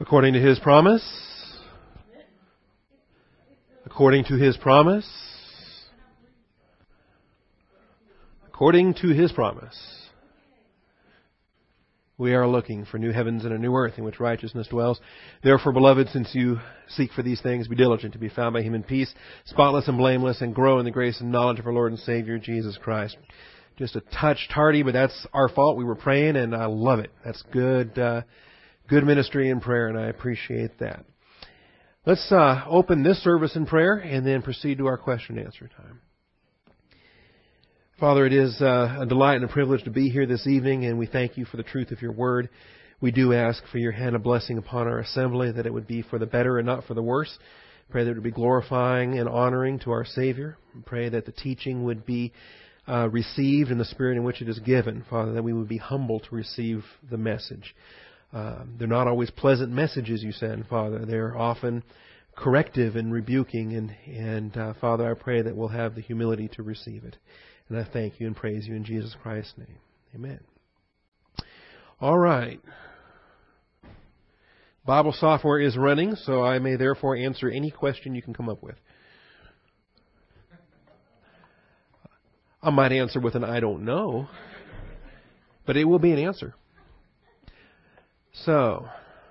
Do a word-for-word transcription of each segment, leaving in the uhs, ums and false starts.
According to His promise. According to His promise. According to His promise. We are looking for new heavens and a new earth in which righteousness dwells. Therefore, beloved, since you seek for these things, be diligent to be found by Him in peace, spotless and blameless, and grow in the grace and knowledge of our Lord and Savior, Jesus Christ. Just a touch tardy, but that's our fault. We were praying, and I love it. That's good, uh, good ministry and prayer, and I appreciate that. Let's uh, open this service in prayer and then proceed to our question and answer time. Father, it is uh, a delight and a privilege to be here this evening, and we thank You for the truth of Your Word. We do ask for Your hand of blessing upon our assembly, that it would be for the better and not for the worse. Pray that it would be glorifying and honoring to our Savior. Pray that the teaching would be uh, received in the spirit in which it is given. Father, that we would be humble to receive the message. Uh, they're not always pleasant messages You send, Father. They're often corrective and rebuking, and, and uh, Father, I pray that we'll have the humility to receive it. And I thank You and praise You in Jesus Christ's name. Amen. All right. Bible software is running, so I may therefore answer any question you can come up with. I might answer with an I don't know, but it will be an answer. So,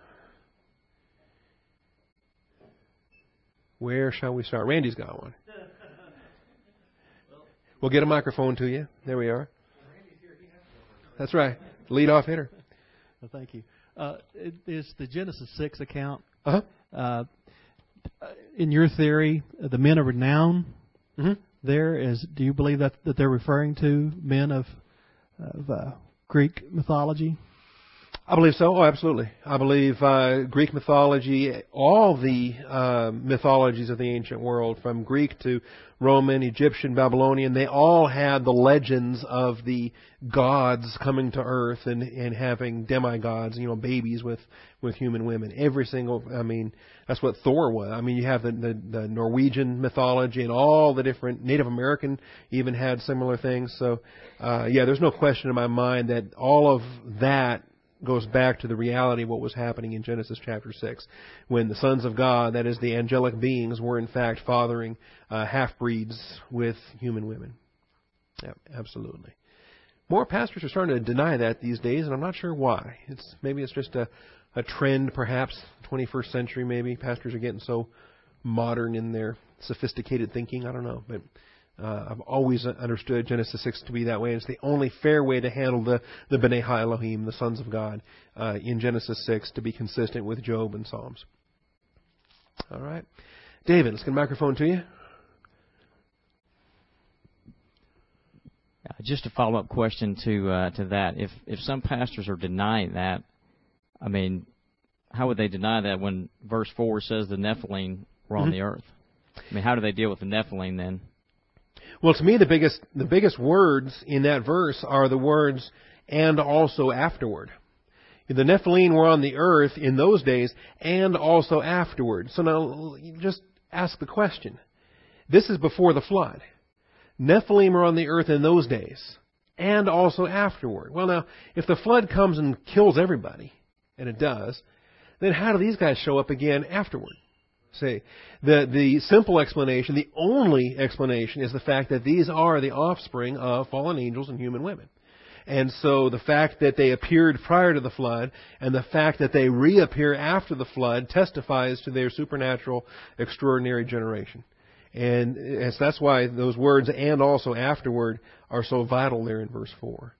where shall we start? Randy's got one. We'll get a microphone to you. There we are. That's right. Lead off hitter. Well, thank you. Uh, it is the Genesis six account. Uh-huh. Uh, in your theory, the men of renown Mm-hmm. there is, do you believe that, that they're referring to men of, of uh, Greek mythology? I believe so. Oh, absolutely. I believe uh, Greek mythology, all the uh, mythologies of the ancient world, from Greek to Roman, Egyptian, Babylonian, they all had the legends of the gods coming to earth and, and having demigods, you know, babies with, with human women. Every single, I mean, that's what Thor was. I mean, you have the, the, the Norwegian mythology and all the different, Native American even had similar things. So, uh, yeah, there's no question in my mind that all of that goes back to the reality of what was happening in Genesis chapter six, when the sons of God, that is the angelic beings, were in fact fathering uh, half-breeds with human women. Yeah, absolutely. More pastors are starting to deny that these days, and I'm not sure why. It's maybe it's just a, a trend, perhaps, twenty-first century maybe. Pastors are getting so modern in their sophisticated thinking. I don't know, but Uh, I've always understood Genesis six to be that way. It's the only fair way to handle the, the B'nai Ha Elohim, the sons of God, uh, in Genesis six, to be consistent with Job and Psalms. All right. David, let's get a microphone to you. Uh, just a follow-up question to uh, to that. If if some pastors are denying that, I mean, how would they deny that when verse four says the Nephilim were on mm-hmm. the earth? I mean, how do they deal with the Nephilim then? Well, to me, the biggest the biggest words in that verse are the words, and also afterward. The Nephilim were on the earth in those days, and also afterward. So now, just ask the question. This is before the flood. Nephilim are on the earth in those days, and also afterward. Well, now, if the flood comes and kills everybody, and it does, then how do these guys show up again afterward? See, the the simple explanation, the only explanation, is the fact that these are the offspring of fallen angels and human women. And so the fact that they appeared prior to the flood and the fact that they reappear after the flood testifies to their supernatural, extraordinary generation. And it's, that's why those words, and also afterward, are so vital there in verse four.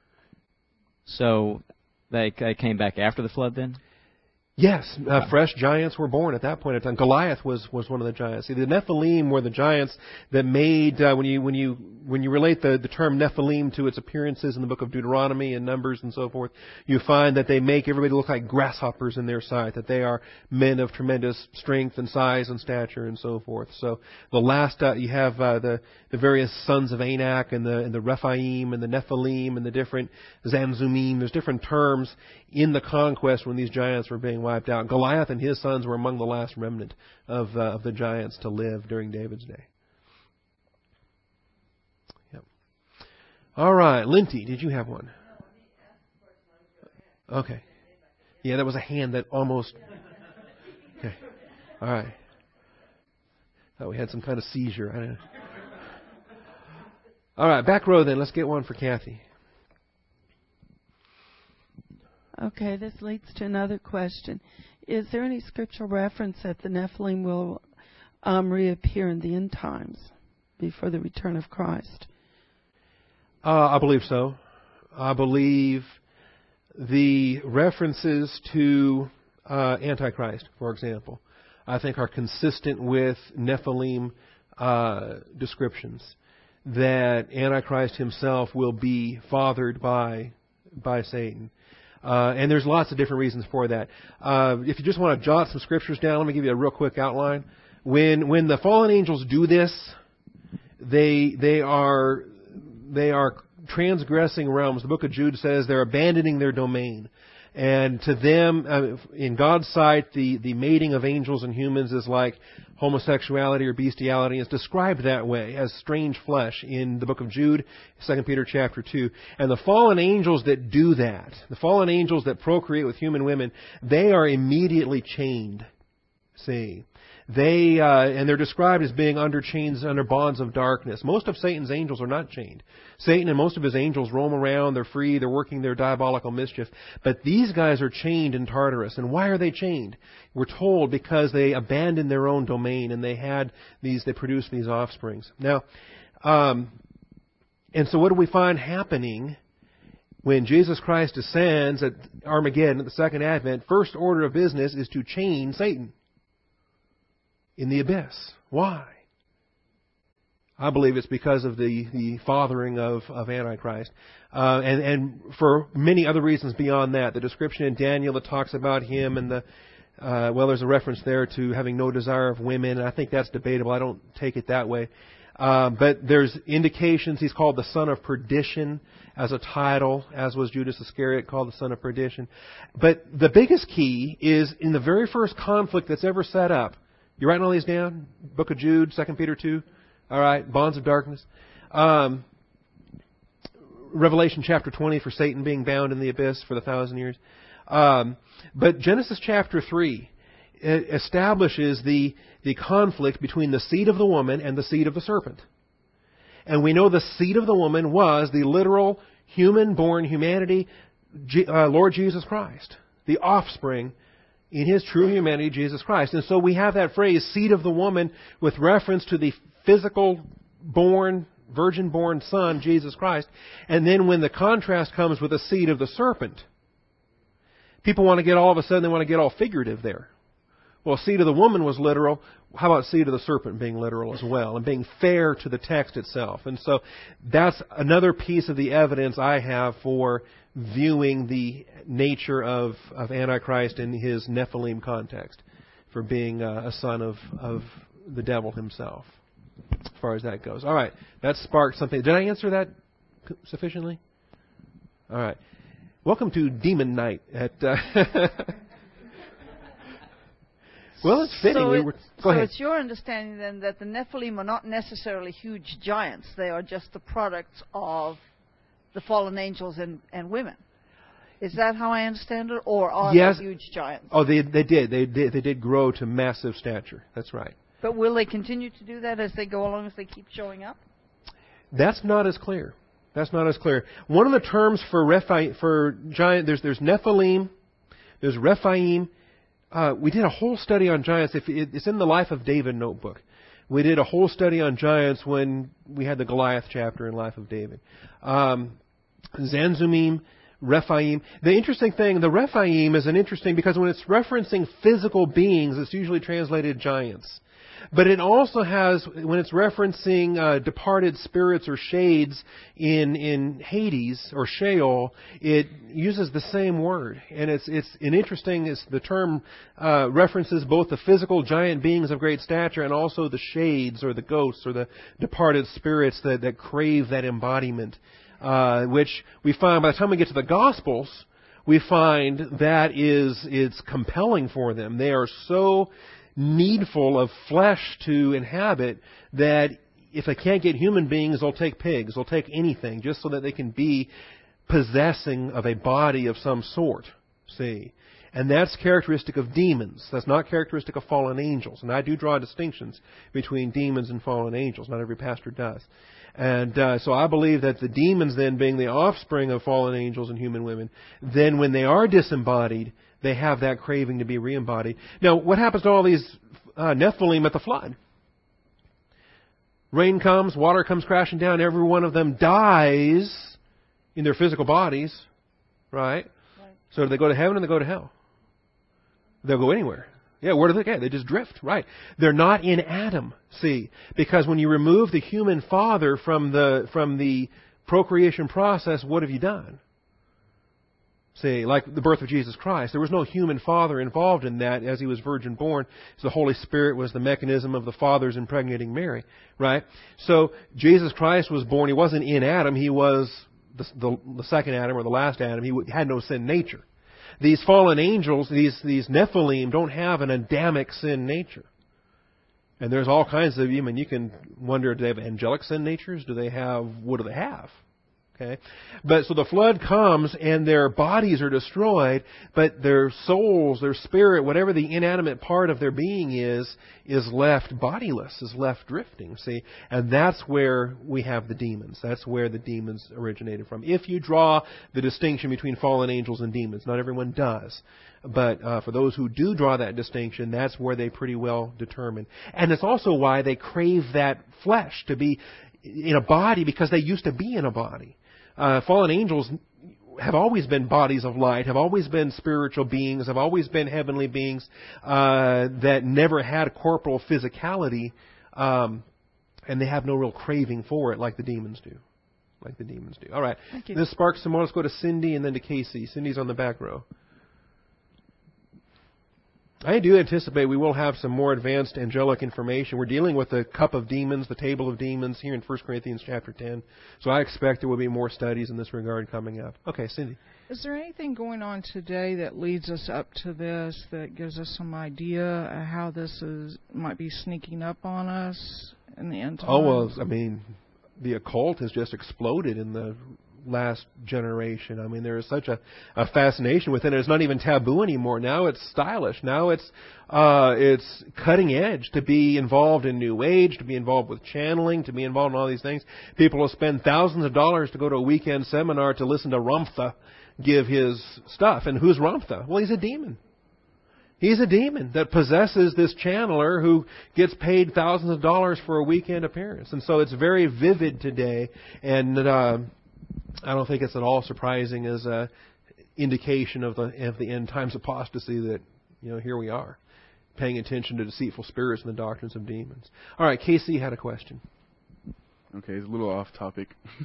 So they, they came back after the flood then? Yes, uh, fresh giants were born at that point in time. Goliath was, was one of the giants. See, the Nephilim were the giants that made, uh, when you when you when you relate the, the term Nephilim to its appearances in the book of Deuteronomy and Numbers and so forth, you find that they make everybody look like grasshoppers in their sight, that they are men of tremendous strength and size and stature and so forth. So the last, uh, you have uh, the the various sons of Anak and the and the Rephaim and the Nephilim and the different Zanzumim. There's different terms in the conquest when these giants were being wiped out. Goliath and his sons were among the last remnant of uh, of the giants to live during David's day. Yep. All right, Linty, did you have one? Okay. Yeah, that was a hand that almost... Okay. All right. Thought we had some kind of seizure. I don't know. All right, back row then. Let's get one for Kathy. Okay, this leads to another question. Is there any scriptural reference that the Nephilim will um, reappear in the end times before the return of Christ? Uh, I believe so. I believe the references to uh, Antichrist, for example, I think are consistent with Nephilim uh, descriptions, that Antichrist himself will be fathered by by Satan. Uh, and there's lots of different reasons for that. Uh, if you just want to jot some scriptures down, let me give you a real quick outline. When when the fallen angels do this, they they are they are transgressing realms. The book of Jude says they're abandoning their domain. And to them, uh, in God's sight, the, the mating of angels and humans is like homosexuality or bestiality. It's described that way as strange flesh in the book of Jude, Second Peter chapter two. And the fallen angels that do that, the fallen angels that procreate with human women, they are immediately chained. See? They, uh, and they're described as being under chains, under bonds of darkness. Most of Satan's angels are not chained. Satan and most of his angels roam around, they're free, they're working their diabolical mischief. But these guys are chained in Tartarus. And why are they chained? We're told because they abandoned their own domain and they had these, they produced these offsprings. Now, um, and so what do we find happening when Jesus Christ descends at Armageddon at the second advent? First order of business is to chain Satan in the abyss. Why? I believe it's because of the, the fathering of, of Antichrist. Uh, and, and for many other reasons beyond that. The description in Daniel that talks about him and the, uh, well, there's a reference there to having no desire of women, and I think that's debatable. I don't take it that way. Uh, but there's indications he's called the son of perdition as a title, as was Judas Iscariot called the son of perdition. But the biggest key is in the very first conflict that's ever set up. You writing all these down? Book of Jude, Second Peter two. All right, bonds of darkness. Um, Revelation chapter twenty for Satan being bound in the abyss for the thousand years. Um, but Genesis chapter three establishes the, the conflict between the seed of the woman and the seed of the serpent. And we know the seed of the woman was the literal human-born humanity, uh, Lord Jesus Christ, the offspring in His true humanity, Jesus Christ. And so we have that phrase, seed of the woman, with reference to the physical born, virgin-born Son, Jesus Christ. And then when the contrast comes with the seed of the serpent, people want to get all of a sudden, they want to get all figurative there. Well, seed of the woman was literal. How about seed of the serpent being literal as well and being fair to the text itself? And so that's another piece of the evidence I have for viewing the nature of, of Antichrist in his Nephilim context, for being a, a son of, of the devil himself, as far as that goes. All right, that sparked something. Did I answer that sufficiently? All right. Welcome to Demon Night at... Uh, well, it's fitting. So, we it, were, go so ahead. it's your understanding then that the Nephilim are not necessarily huge giants. They are just the products of the fallen angels and, and women. Is that how I understand it? Or are Yes. they huge giants? Oh, they they did. They did. They did grow to massive stature. That's right. But will they continue to do that as they go along, as they keep showing up? That's not as clear. That's not as clear. One of the terms for Rephi, for giant, there's there's Nephilim, there's Rephaim. Uh, we did a whole study on giants. If it, it's in the Life of David notebook. We did a whole study on giants when we had the Goliath chapter in Life of David. Um, Zanzumim, Rephaim. The interesting thing, the Rephaim is an interesting, because when it's referencing physical beings, it's usually translated giants. But it also has, when it's referencing uh, departed spirits or shades in in Hades or Sheol, it uses the same word, and it's it's an interesting. It's the term uh, references both the physical giant beings of great stature and also the shades or the ghosts or the departed spirits that that crave that embodiment, uh, which we find by the time we get to the Gospels, we find that is it's compelling for them. They are so needful of flesh to inhabit that if they can't get human beings, they'll take pigs, they'll take anything, just so that they can be possessing of a body of some sort. See? And that's characteristic of demons. That's not characteristic of fallen angels. And I do draw distinctions between demons and fallen angels. Not every pastor does. And uh, so I believe that the demons then, being the offspring of fallen angels and human women, then when they are disembodied, they have that craving to be reembodied. Now, what happens to all these uh, Nephilim at the flood? Rain comes, water comes crashing down, every one of them dies in their physical bodies, right? right? So do they go to heaven or they go to hell? They'll go anywhere. Yeah, where do they go? They just drift, right? They're not in Adam, see, because when you remove the human father from the from the procreation process, what have you done? See, like the birth of Jesus Christ, there was no human father involved in that as he was virgin born. So the Holy Spirit was the mechanism of the fathers impregnating Mary, right? So Jesus Christ was born. He wasn't in Adam. He was the, the, the second Adam or the last Adam. He had no sin nature. These fallen angels, these these Nephilim, don't have an Adamic sin nature. And there's all kinds of, I mean, you can wonder, do they have angelic sin natures? Do they have, what do they have? Okay. But so the flood comes and their bodies are destroyed, but their souls, their spirit, whatever the inanimate part of their being is, is left bodiless, is left drifting, see? And that's where we have the demons. That's where the demons originated from. If you draw the distinction between fallen angels and demons, not everyone does. But uh, for those who do draw that distinction, that's where they pretty well determine. And it's also why they crave that flesh to be in a body, because they used to be in a body. Uh, fallen angels have always been bodies of light, have always been spiritual beings, have always been heavenly beings uh, that never had corporal physicality, um, and they have no real craving for it like the demons do. Like the demons do. All right. This sparks some more. Let's go to Cindy and then to Casey. Cindy's on the back row. I do anticipate we will have some more advanced angelic information. We're dealing with the cup of demons, the table of demons here in First Corinthians chapter ten. So I expect there will be more studies in this regard coming up. Okay, Cindy. Is there anything going on today that leads us up to this, that gives us some idea of how this is might be sneaking up on us in the end times? Oh, well, I mean, the occult has just exploded in the last generation. I mean, there is such a, a fascination with it. It's not even taboo anymore. Now it's stylish. Now it's uh, it's cutting edge to be involved in New Age, to be involved with channeling, to be involved in all these things. People will spend thousands of dollars to go to a weekend seminar to listen to Ramtha give his stuff. And who's Ramtha? Well, he's a demon. He's a demon that possesses this channeler who gets paid thousands of dollars for a weekend appearance. And so it's very vivid today. And uh, I don't think it's at all surprising as an indication of the of the end times apostasy that, you know, here we are, paying attention to deceitful spirits and the doctrines of demons. All right, Casey had a question. Okay, it's a little off topic.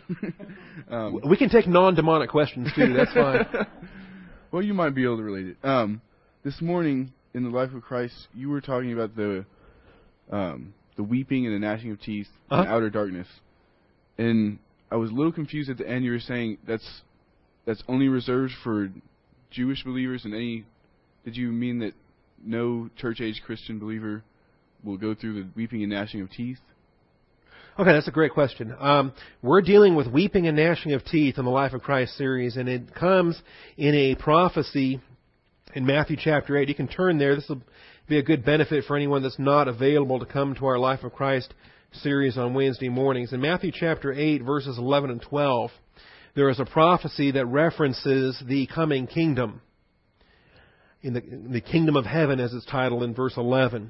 um, we can take non-demonic questions too. That's fine. Well, you might be able to relate it. Um, this morning in the Life of Christ, you were talking about the um, the weeping and the gnashing of teeth uh-huh. in outer darkness, and I was a little confused at the end. You were saying that's that's only reserved for Jewish believers, and any. Did you mean that no church-age Christian believer will go through the weeping and gnashing of teeth? Okay, that's a great question. Um, we're dealing with weeping and gnashing of teeth in the Life of Christ series, and it comes in a prophecy in Matthew chapter eight. You can turn there. This will be a good benefit for anyone that's not available to come to our Life of Christ series on Wednesday mornings. In Matthew chapter eight, verses eleven and twelve, there is a prophecy that references the coming kingdom, in the, in the kingdom of heaven, as it's titled in verse eleven.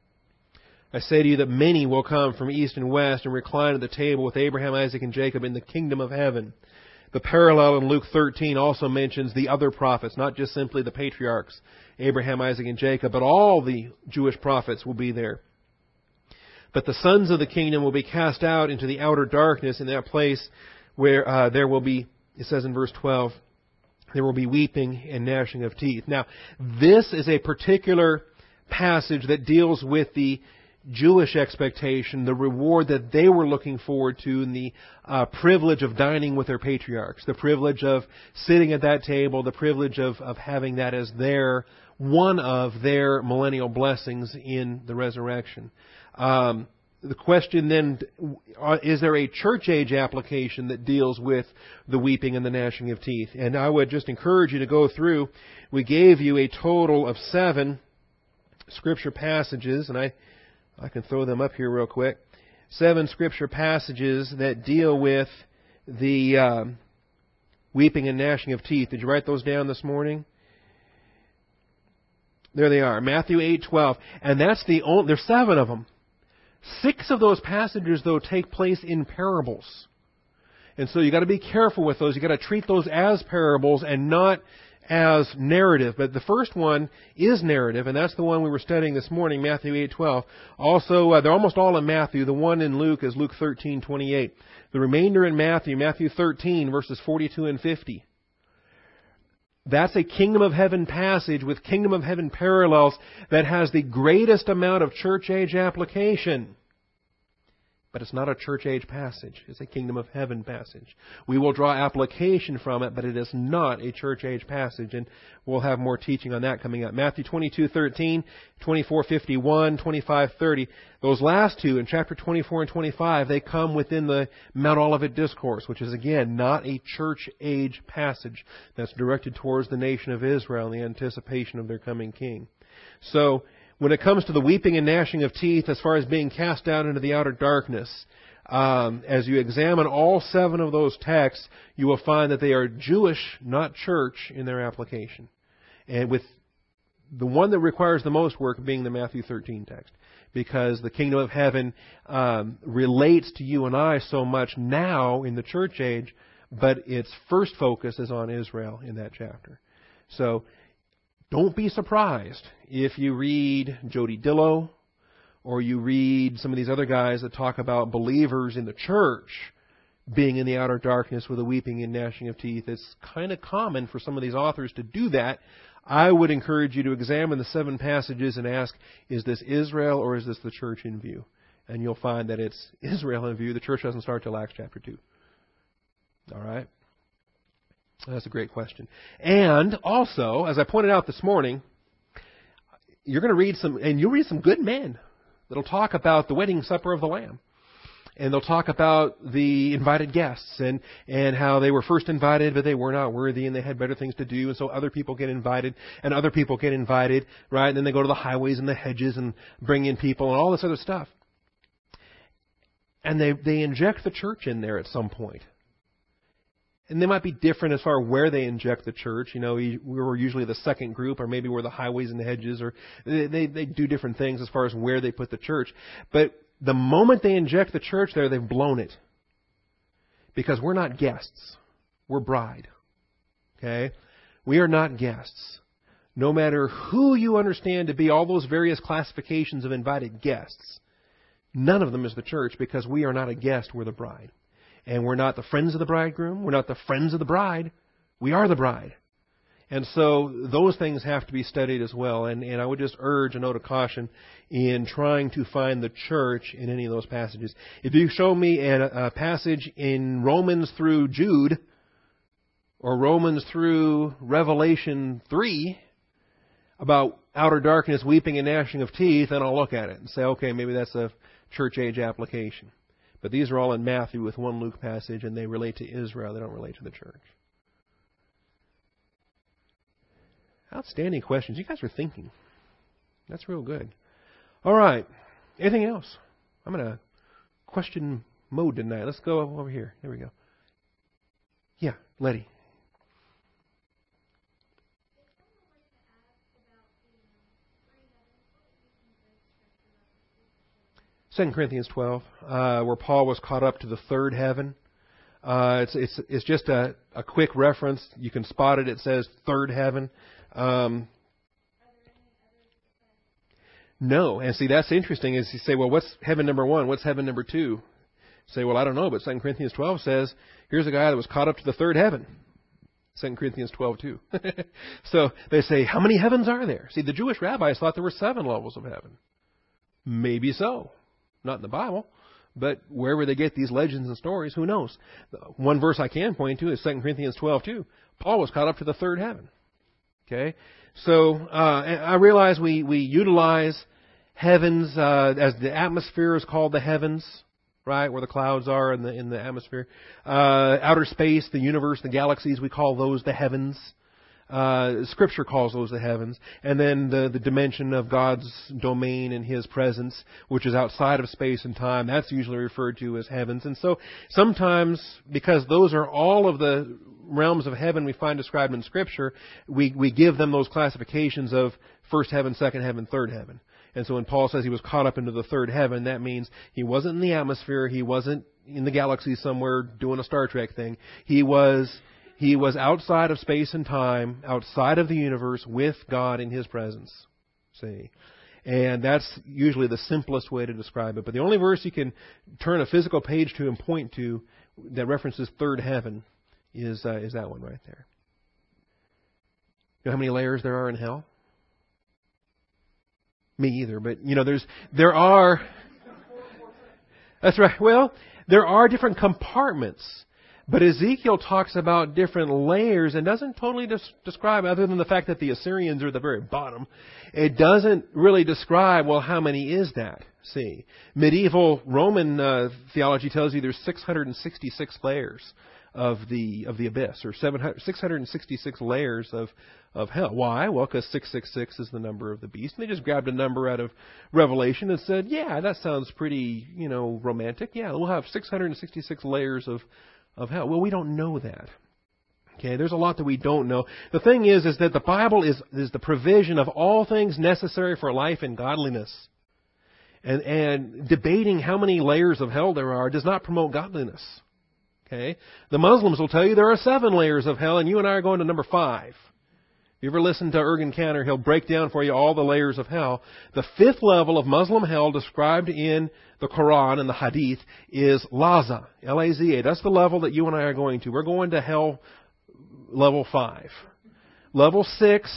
I say to you that many will come from east and west and recline at the table with Abraham, Isaac, and Jacob in the kingdom of heaven. The parallel in Luke thirteen also mentions the other prophets, not just simply the patriarchs, Abraham, Isaac, and Jacob, but all the Jewish prophets will be there. But the sons of the kingdom will be cast out into the outer darkness, in that place where uh, there will be, it says in verse twelve, there will be weeping and gnashing of teeth. Now, this is a particular passage that deals with the Jewish expectation, the reward that they were looking forward to, and the uh, privilege of dining with their patriarchs, the privilege of sitting at that table, the privilege of, of having that as their, one of their millennial blessings in the resurrection. Um, the question then, is there a church age application that deals with the weeping and the gnashing of teeth? And I would just encourage you to go through. We gave you a total of seven Scripture passages, and I, I can throw them up here real quick. Seven Scripture passages that deal with the um, weeping and gnashing of teeth. Did you write those down this morning? There they are. Matthew eight twelve. And that's the only, there's seven of them. Six of those passages, though, take place in parables. And so you've got to be careful with those. You've got to treat those as parables and not as narrative. But the first one is narrative, and that's the one we were studying this morning, Matthew eight twelve. Also, uh, they're almost all in Matthew. The one in Luke is Luke thirteen twenty-eight. The remainder in Matthew, Matthew thirteen, verses forty-two and fifty. That's a kingdom of heaven passage with kingdom of heaven parallels that has the greatest amount of church age application. But it's not a church age passage. It's a kingdom of heaven passage. We will draw application from it, but it is not a church age passage. And we'll have more teaching on that coming up. Matthew twenty-two thirteen, twenty-four fifty-one, twenty-five thirty. Those last two in chapter twenty-four and twenty-five, they come within the Mount Olivet Discourse, which is again not a church age passage that's directed towards the nation of Israel in the anticipation of their coming king. So, when it comes to the weeping and gnashing of teeth, as far as being cast out into the outer darkness, um, as you examine all seven of those texts, you will find that they are Jewish, not church, in their application. And with the one that requires the most work being the Matthew thirteen text, because the kingdom of heaven um, relates to you and I so much now in the church age, but its first focus is on Israel in that chapter. So, don't be surprised if you read Jody Dillow or you read some of these other guys that talk about believers in the church being in the outer darkness with a weeping and gnashing of teeth. It's kind of common for some of these authors to do that. I would encourage you to examine the seven passages and ask, is this Israel or is this the church in view? And you'll find that it's Israel in view. The church doesn't start till Acts chapter two. All right? That's a great question. And also, as I pointed out this morning, you're going to read some, and you'll read some good men that'll talk about the wedding supper of the Lamb. And they'll talk about the invited guests and, and how they were first invited, but they were not worthy and they had better things to do. And so other people get invited and other people get invited, right? And then they go to the highways and the hedges and bring in people and all this other stuff. And they, they inject the church in there at some point. And they might be different as far as where they inject the church. You know, we were usually the second group, or maybe we're the highways and the hedges, or they, they, they do different things as far as where they put the church. But the moment they inject the church there, they've blown it. Because we're not guests. We're bride. Okay? We are not guests. No matter who you understand to be all those various classifications of invited guests, none of them is the church because we are not a guest, we're the bride. And we're not the friends of the bridegroom. We're not the friends of the bride. We are the bride. And so those things have to be studied as well. And, and I would just urge a note of caution in trying to find the church in any of those passages. If you show me a, a passage in Romans through Jude, or Romans through Revelation three, about outer darkness, weeping and gnashing of teeth, then I'll look at it and say, okay, maybe that's a church age application. But these are all in Matthew with one Luke passage, and they relate to Israel. They don't relate to the church. Outstanding questions. You guys are thinking. That's real good. All right. Anything else? I'm in a question mode tonight. Let's go over here. There we go. Yeah, Letty. Second Corinthians twelve, uh, where Paul was caught up to the third heaven. Uh, it's it's it's just a, a quick reference. You can spot it. It says third heaven. Um, no, and see that's interesting. Is you say, well, what's heaven number one? What's heaven number two? Say, well, I don't know, but Second Corinthians twelve says here's a guy that was caught up to the third heaven. Second Corinthians twelve two. So they say, how many heavens are there? See, the Jewish rabbis thought there were seven levels of heaven. Maybe so. Not in the Bible, but wherever they get these legends and stories, who knows? One verse I can point to is Second Corinthians twelve two. Paul was caught up to the third heaven. Okay? So uh, I realize we, we utilize heavens, uh, as the atmosphere is called the heavens, right, where the clouds are in the in the atmosphere. Uh, outer space, the universe, the galaxies, we call those the heavens. Uh, Scripture calls those the heavens. And then the, the dimension of God's domain and His presence, which is outside of space and time, that's usually referred to as heavens. And so sometimes, because those are all of the realms of heaven we find described in Scripture, we, we give them those classifications of first heaven, second heaven, third heaven. And so when Paul says he was caught up into the third heaven, that means he wasn't in the atmosphere, he wasn't in the galaxy somewhere doing a Star Trek thing. He was He was outside of space and time, outside of the universe, with God in His presence. See? And that's usually the simplest way to describe it. But the only verse you can turn a physical page to and point to that references third heaven is uh, is that one right there. You know how many layers there are in hell? Me either, but you know, there's there are. That's right. Well, there are different compartments. But Ezekiel talks about different layers and doesn't totally des- describe, other than the fact that the Assyrians are at the very bottom, it doesn't really describe, well, how many is that? See, medieval Roman uh, theology tells you there's six hundred sixty-six layers of the of the abyss, or six hundred sixty-six layers of, of hell. Why? Well, because six six six is the number of the beast. And they just grabbed a number out of Revelation and said, yeah, that sounds pretty, you know, romantic. Yeah, we'll have six hundred sixty-six layers of of hell. Well, we don't know that. Okay, there's a lot that we don't know. The thing is, is that the Bible is, is the provision of all things necessary for life and godliness. And, and debating how many layers of hell there are does not promote godliness. Okay? The Muslims will tell you there are seven layers of hell, and you and I are going to number five. If you ever listen to Ergen Cantor, he'll break down for you all the layers of hell. The fifth level of Muslim hell described in the Quran and the Hadith is Laza, L A Z A. That's the level that you and I are going to. We're going to hell level five. Level six,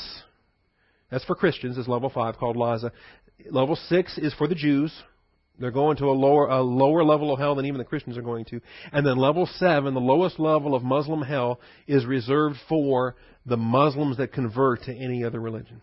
that's for Christians, is level five, called Laza. Level six is for the Jews. They're going to a lower a lower level of hell than even the Christians are going to. And then level seven, the lowest level of Muslim hell, is reserved for the Muslims that convert to any other religion.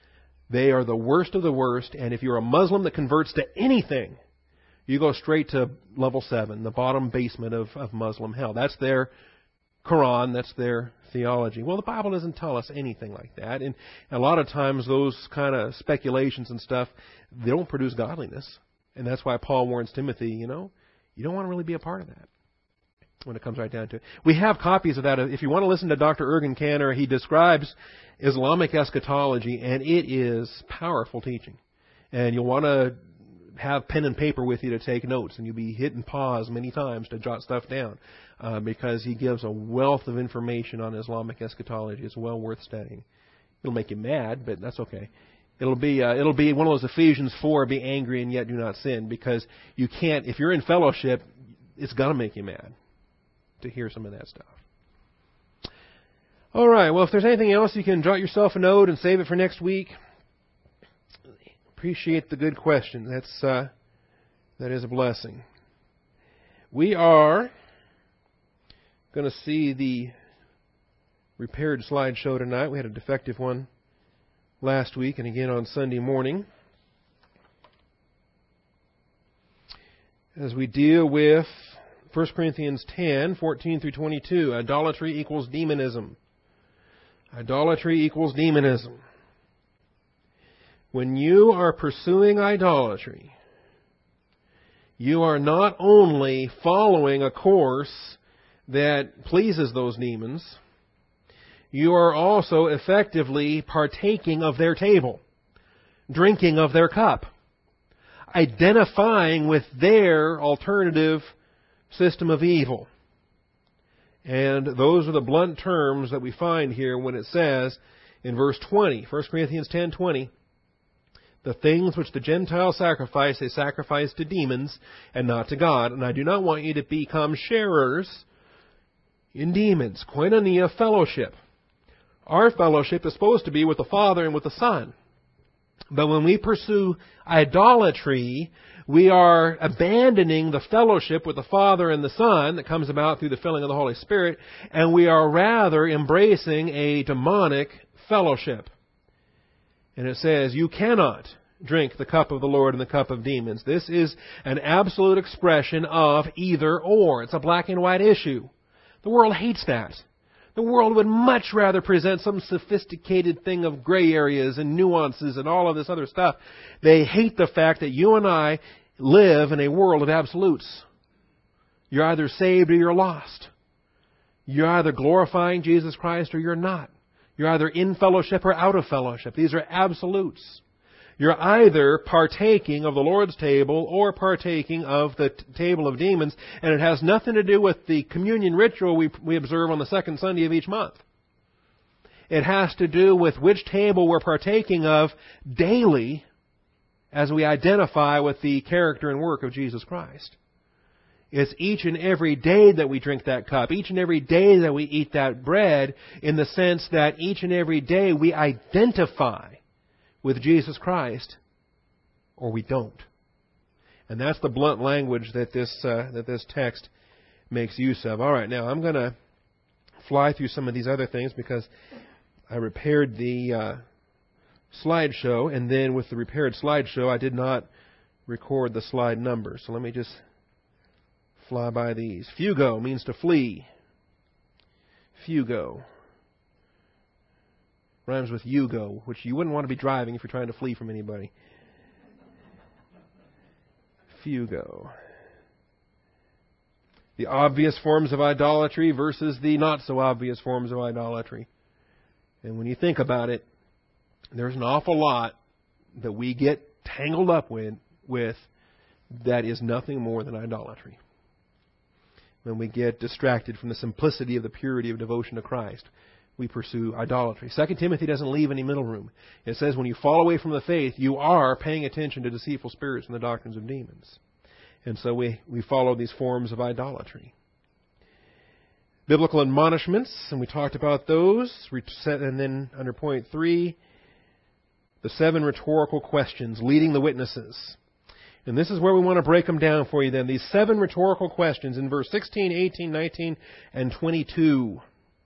They are the worst of the worst, and if you're a Muslim that converts to anything, you go straight to level seven, the bottom basement of, of Muslim hell. That's their Quran, that's their theology. Well, the Bible doesn't tell us anything like that, and a lot of times those kind of speculations and stuff, they don't produce godliness. And that's why Paul warns Timothy, you know, you don't want to really be a part of that when it comes right down to it. We have copies of that. If you want to listen to Doctor Ergen Cantor, he describes Islamic eschatology, and it is powerful teaching. And you'll want to have pen and paper with you to take notes, and you'll be hitting pause many times to jot stuff down, uh, because he gives a wealth of information on Islamic eschatology. It's well worth studying. It'll make you mad, but that's okay. It'll be uh, it'll be one of those Ephesians four, be angry and yet do not sin, because you can't, if you're in fellowship, it's going to make you mad to hear some of that stuff. All right, well, if there's anything else, you can jot yourself a note and save it for next week. Appreciate the good question. That's uh, that is a blessing. We are going to see the repaired slideshow tonight. We had a defective one last week and again on Sunday morning, as we deal with First Corinthians ten, fourteen through twenty-two. Idolatry equals demonism. Idolatry equals demonism. When you are pursuing idolatry, you are not only following a course that pleases those demons, you are also effectively partaking of their table, drinking of their cup, identifying with their alternative system of evil. And those are the blunt terms that we find here when it says in verse twenty, First Corinthians ten twenty, the things which the Gentiles sacrifice, they sacrifice to demons and not to God. And I do not want you to become sharers in demons. Koinonia, fellowship. Our fellowship is supposed to be with the Father and with the Son. But when we pursue idolatry, we are abandoning the fellowship with the Father and the Son that comes about through the filling of the Holy Spirit, and we are rather embracing a demonic fellowship. And it says, you cannot drink the cup of the Lord and the cup of demons. This is an absolute expression of either or. It's a black and white issue. The world hates that. The world would much rather present some sophisticated thing of gray areas and nuances and all of this other stuff. They hate the fact that you and I live in a world of absolutes. You're either saved or you're lost. You're either glorifying Jesus Christ or you're not. You're either in fellowship or out of fellowship. These are absolutes. You're either partaking of the Lord's table or partaking of the t- table of demons, and it has nothing to do with the communion ritual we, we observe on the second Sunday of each month. It has to do with which table we're partaking of daily as we identify with the character and work of Jesus Christ. It's each and every day that we drink that cup, each and every day that we eat that bread, in the sense that each and every day we identify with Jesus Christ, or we don't. And that's the blunt language that this uh, that this text makes use of. All right, now I'm going to fly through some of these other things because I repaired the uh, slideshow, and then with the repaired slideshow, I did not record the slide number. So let me just fly by these. Fugo means to flee. Fugo rhymes with Yugo, which you wouldn't want to be driving if you're trying to flee from anybody. Fugo. The obvious forms of idolatry versus the not so obvious forms of idolatry. And when you think about it, there's an awful lot that we get tangled up with, with that is nothing more than idolatry. When we get distracted from the simplicity of the purity of devotion to Christ, we pursue idolatry. Second Timothy doesn't leave any middle room. It says when you fall away from the faith, you are paying attention to deceitful spirits and the doctrines of demons. And so we, we follow these forms of idolatry. Biblical admonishments, and we talked about those. And then under point three, the seven rhetorical questions leading the witnesses. And this is where we want to break them down for you then. These seven rhetorical questions in verse sixteen, eighteen, nineteen, and twenty-two.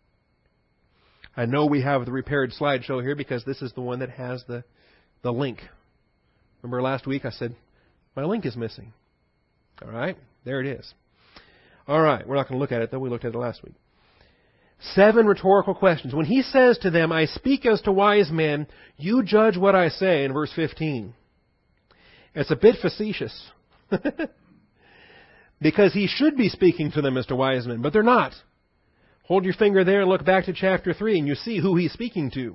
I know we have the repaired slideshow here because this is the one that has the, the link. Remember last week I said, my link is missing. All right, there it is. All right, we're not going to look at it though. We looked at it last week. Seven rhetorical questions. When he says to them, I speak as to wise men, you judge what I say, in verse fifteen. It's a bit facetious. Because he should be speaking to them as to wise men, but they're not. Hold your finger there and look back to chapter three, and you see who he's speaking to.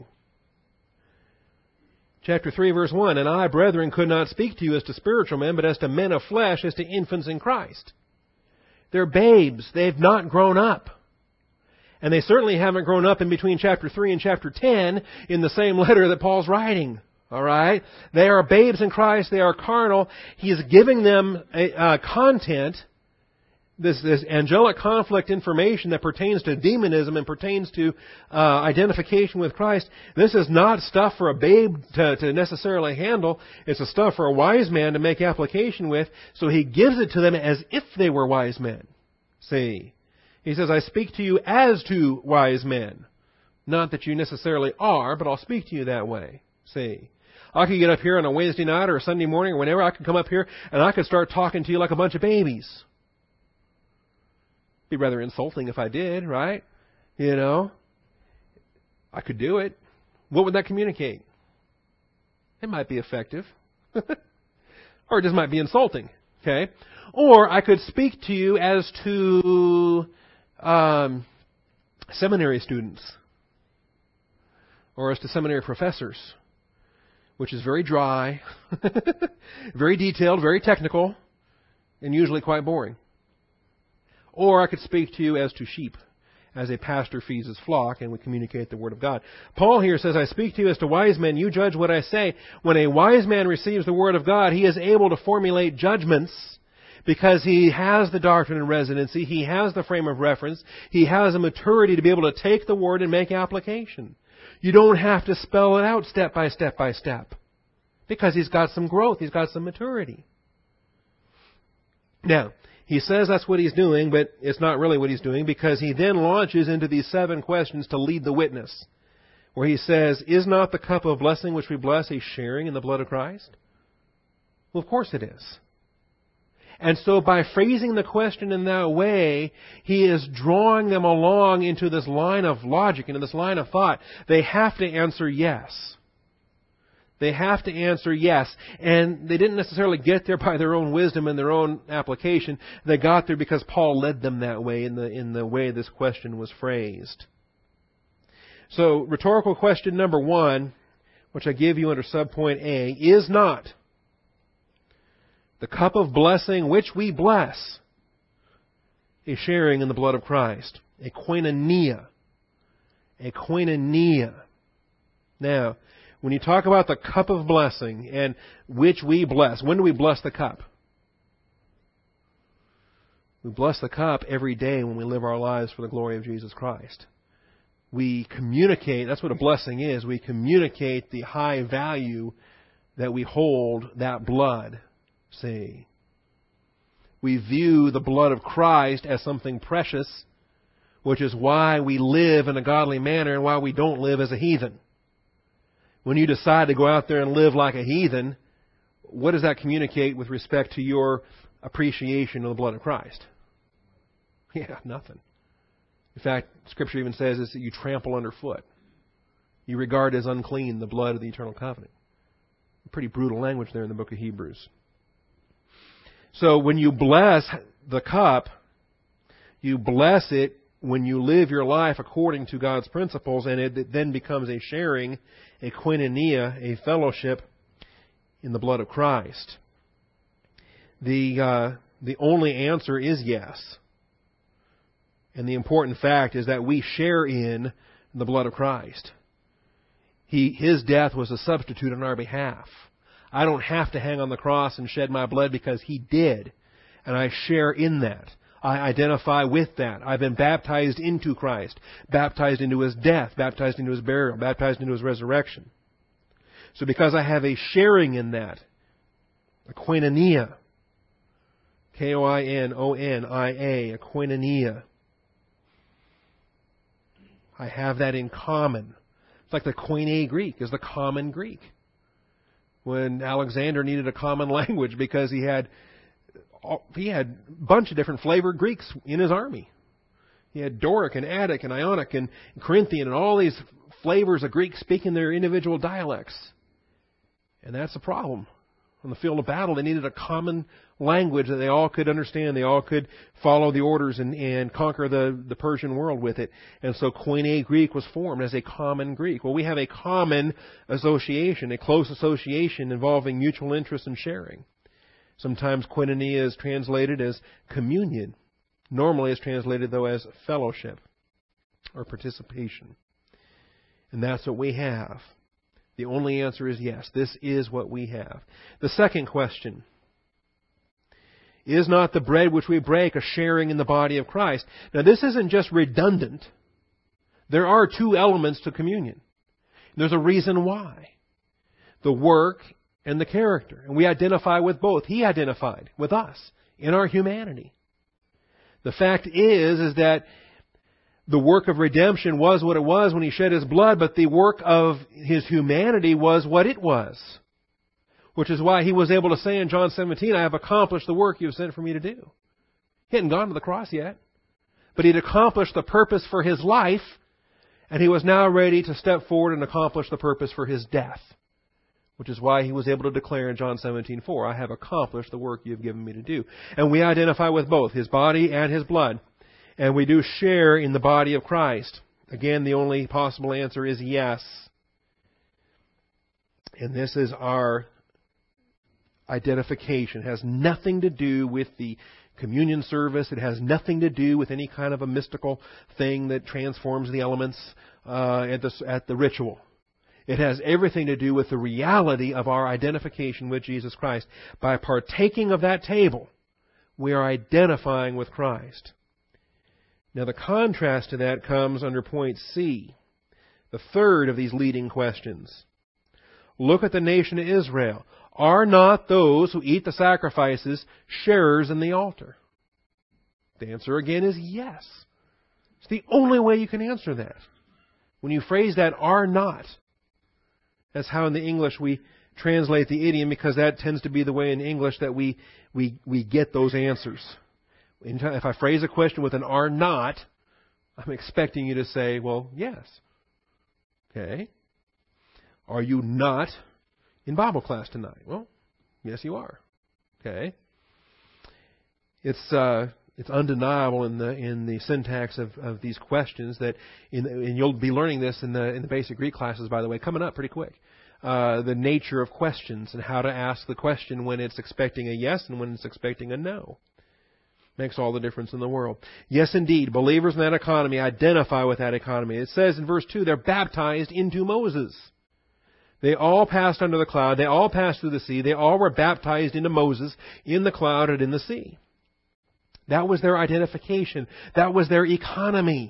Chapter three, verse one, And I, brethren, could not speak to you as to spiritual men, but as to men of flesh, as to infants in Christ. They're babes. They've not grown up. And they certainly haven't grown up in between chapter three and chapter ten in the same letter that Paul's writing. All right? They are babes in Christ. They are carnal. He is giving them a, uh, content, this, this angelic conflict information that pertains to demonism and pertains to uh, identification with Christ. This is not stuff for a babe to, to necessarily handle. It's a stuff for a wise man to make application with. So he gives it to them as if they were wise men. See? He says, I speak to you as to wise men. Not that you necessarily are, but I'll speak to you that way. See? I could get up here on a Wednesday night or a Sunday morning or whenever. I could come up here and I could start talking to you like a bunch of babies. It'd be rather insulting if I did, right? You know? I could do it. What would that communicate? It might be effective. Or it just might be insulting. Okay? Or I could speak to you as to um, seminary students. Or as to seminary professors. Which is very dry, very detailed, very technical, and usually quite boring. Or I could speak to you as to sheep, as a pastor feeds his flock, and we communicate the Word of God. Paul here says, I speak to you as to wise men, you judge what I say. When a wise man receives the Word of God, he is able to formulate judgments because he has the doctrine and residency, he has the frame of reference, he has a maturity to be able to take the Word and make application. You don't have to spell it out step by step by step. Because he's got some growth. He's got some maturity. Now, he says that's what he's doing, but it's not really what he's doing because he then launches into these seven questions to lead the witness. Where he says, is not the cup of blessing which we bless a sharing in the blood of Christ? Well, of course it is. And so by phrasing the question in that way, he is drawing them along into this line of logic, into this line of thought. They have to answer yes. They have to answer yes. And they didn't necessarily get there by their own wisdom and their own application. They got there because Paul led them that way in the, in the way this question was phrased. So, rhetorical question number one, which I give you under subpoint A, is not the cup of blessing which we bless a sharing in the blood of Christ. A koinonia. A koinonia. Now, when you talk about the cup of blessing and which we bless, when do we bless the cup? We bless the cup every day when we live our lives for the glory of Jesus Christ. We communicate, that's what a blessing is, we communicate the high value that we hold that blood. See, we view the blood of Christ as something precious, which is why we live in a godly manner and why we don't live as a heathen. When you decide to go out there and live like a heathen, what does that communicate with respect to your appreciation of the blood of Christ? Yeah, nothing. In fact, Scripture even says is that you trample underfoot. You regard as unclean the blood of the eternal covenant. Pretty brutal language there in the book of Hebrews. So when you bless the cup, you bless it when you live your life according to God's principles, and it then becomes a sharing, a koinonia, a fellowship in the blood of Christ. The uh, the only answer is yes. And the important fact is that we share in the blood of Christ. He, His death was a substitute on our behalf. I don't have to hang on the cross and shed my blood because He did. And I share in that. I identify with that. I've been baptized into Christ, baptized into His death, baptized into His burial, baptized into His resurrection. So because I have a sharing in that, a koinonia, K O I N O N I A, a koinonia, I have that in common. It's like the Koine Greek is the common Greek. When Alexander needed a common language because he had he had a bunch of different flavored Greeks in his army. He had Doric and Attic and Ionic and Corinthian and all these flavors of Greek speaking their individual dialects. And that's the problem. On the field of battle, they needed a common language that they all could understand. They all could follow the orders and, and conquer the, the Persian world with it. And so Koine Greek was formed as a common Greek. Well, we have a common association, a close association involving mutual interest and sharing. Sometimes koinonia is translated as communion. Normally it's translated, though, as fellowship or participation. And that's what we have. The only answer is yes. This is what we have. The second question. Is not the bread which we break a sharing in the body of Christ? Now, this isn't just redundant. There are two elements to communion. There's a reason why. The work and the character. And we identify with both. He identified with us in our humanity. The fact is, is that the work of redemption was what it was when He shed His blood, but the work of His humanity was what it was. Which is why He was able to say in John seventeen, I have accomplished the work you have sent for me to do. He hadn't gone to the cross yet, but He'd accomplished the purpose for His life, and He was now ready to step forward and accomplish the purpose for His death. Which is why He was able to declare in John seventeen four, I have accomplished the work you have given me to do. And we identify with both, His body and His blood. And we do share in the body of Christ. Again, the only possible answer is yes. And this is our identification. It has nothing to do with the communion service. It has nothing to do with any kind of a mystical thing that transforms the elements uh, at the, at the ritual. It has everything to do with the reality of our identification with Jesus Christ. By partaking of that table, we are identifying with Christ. Now, the contrast to that comes under point C, the third of these leading questions. Look at the nation of Israel. Are not those who eat the sacrifices sharers in the altar? The answer again is yes. It's the only way you can answer that. When you phrase that, are not, That's how in the English we translate the idiom, because that tends to be the way in English that we we, we get those answers. If I phrase a question with an "are not," I'm expecting you to say, well, yes. Okay. Are you not in Bible class tonight? Well, yes, you are. Okay. It's uh, it's undeniable in the in the syntax of, of these questions that, in, and you'll be learning this in the in the basic Greek classes, by the way, coming up pretty quick. Uh, the nature of questions and how to ask the question when it's expecting a yes and when it's expecting a no. Makes all the difference in the world. Yes, indeed, believers in that economy identify with that economy. It says in verse two, they're baptized into Moses. They all passed under the cloud. They all passed through the sea. They all were baptized into Moses in the cloud and in the sea. That was their identification. That was their economy.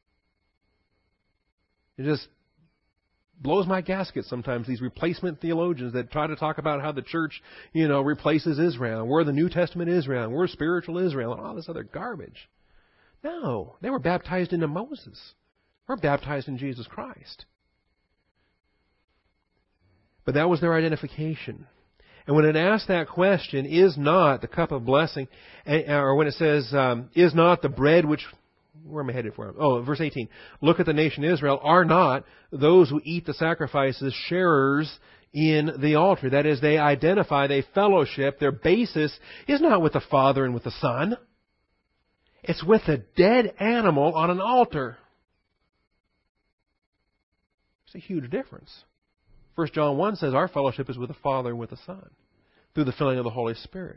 It just blows my gasket sometimes, these replacement theologians that try to talk about how the church, you know, replaces Israel. We're the New Testament Israel. We're spiritual Israel and all this other garbage. No, they were baptized into Moses. We're baptized in Jesus Christ. But that was their identification. And when it asks that question, is not the cup of blessing, or when it says, um, is not the bread which... Where am I headed for? Oh, verse eighteen. Look at the nation Israel. Are not those who eat the sacrifices sharers in the altar? That is, they identify, they fellowship. Their basis is not with the Father and with the Son. It's with a dead animal on an altar. It's a huge difference. First John one says our fellowship is with the Father and with the Son through the filling of the Holy Spirit.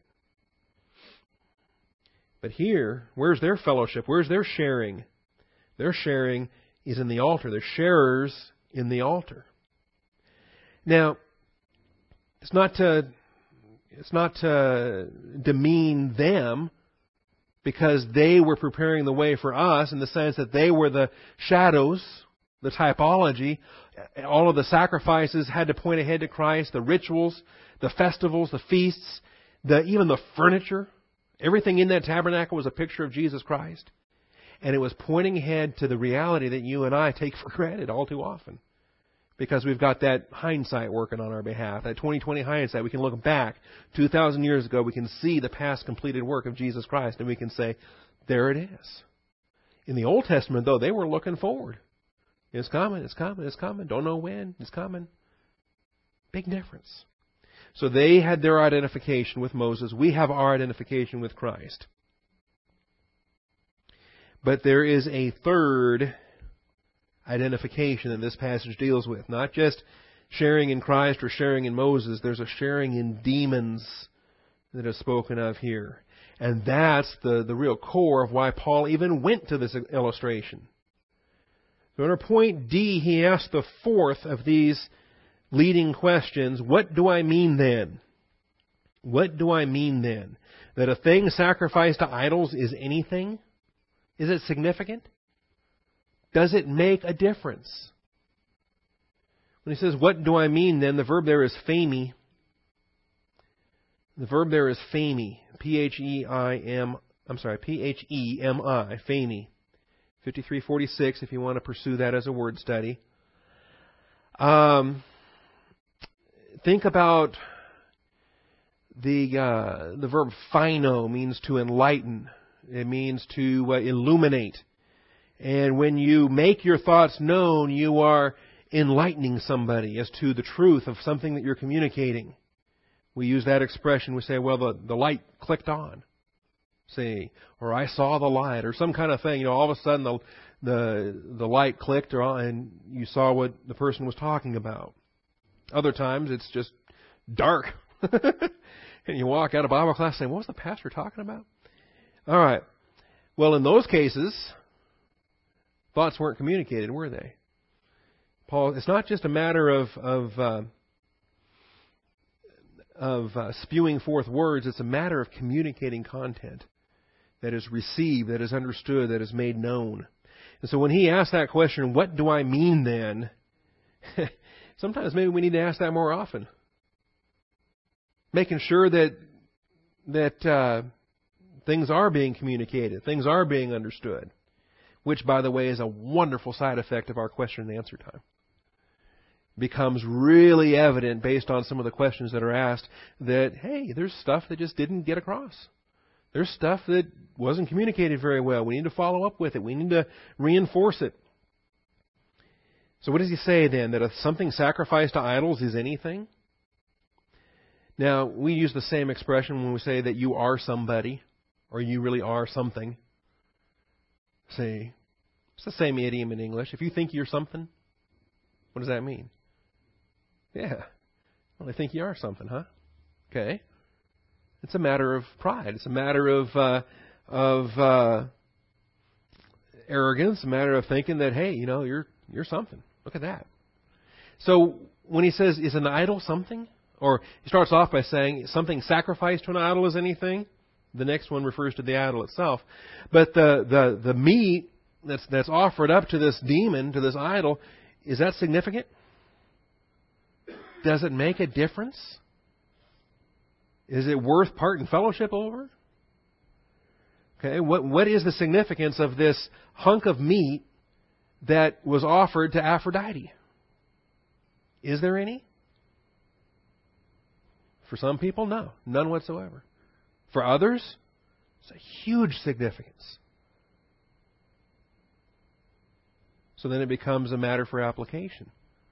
But here, where's their fellowship? Where's their sharing? Their sharing is in the altar. They're sharers in the altar. Now, it's not to it's not to demean them, because they were preparing the way for us in the sense that they were the shadows, the typology. All of the sacrifices had to point ahead to Christ. The rituals, the festivals, the feasts, the even the furniture. Everything in that tabernacle was a picture of Jesus Christ. And it was pointing ahead to the reality that you and I take for granted all too often. Because we've got that hindsight working on our behalf. That twenty twenty hindsight. We can look back two thousand years ago. We can see the past completed work of Jesus Christ. And we can say, there it is. In the Old Testament, though, they were looking forward. It's coming, it's coming, it's coming. Don't know when, it's coming. Big difference. So they had their identification with Moses. We have our identification with Christ. But there is a third identification that this passage deals with. Not just sharing in Christ or sharing in Moses. There's a sharing in demons that is spoken of here. And that's the, the real core of why Paul even went to this illustration. So under point D, he asked the fourth of these leading questions. What do I mean then? What do I mean then? That a thing sacrificed to idols is anything? Is it significant? Does it make a difference? When he says, what do I mean then, the verb there is phemi. The verb there is phemi. P H E I M, I'm sorry, P H E M I, phemi. fifty-three forty-six, if you want to pursue that as a word study. Um... Think about the uh, the verb phino means to enlighten. It means to uh, illuminate. And when you make your thoughts known, you are enlightening somebody as to the truth of something that you're communicating. We use that expression. We say, well, the, the light clicked on. See, or I saw the light, or some kind of thing. You know, all of a sudden the the the light clicked, or and you saw what the person was talking about. Other times it's just dark. And you walk out of Bible class saying, what was the pastor talking about? All right. Well, in those cases, thoughts weren't communicated, were they? Paul, it's not just a matter of of, uh, of uh, spewing forth words. It's a matter of communicating content that is received, that is understood, that is made known. And so when he asked that question, what do I mean then? Sometimes maybe we need to ask that more often. Making sure that that uh, things are being communicated, things are being understood. Which, by the way, is a wonderful side effect of our question and answer time. becomes really evident based on some of the questions that are asked that, hey, there's stuff that just didn't get across. There's stuff that wasn't communicated very well. We need to follow up with it. We need to reinforce it. So what does he say then? That if something sacrificed to idols is anything? Now, we use the same expression when we say that you are somebody, or you really are something. See, it's the same idiom in English. If you think you're something, what does that mean? Yeah. Well, I think you are something, huh? Okay. It's a matter of pride. It's a matter of uh, of uh, arrogance. A matter of thinking that, hey, you know, you're you're something. Look at that. So when he says, is an idol something? Or he starts off by saying something sacrificed to an idol is anything. The next one refers to the idol itself. But the, the, the meat that's that's offered up to this demon, to this idol, is that significant? Does it make a difference? Is it worth part and fellowship over? Okay, what what is the significance of this hunk of meat that was offered to Aphrodite? Is there any? For some people, no. None whatsoever. For others, it's a huge significance. So then it becomes a matter for application.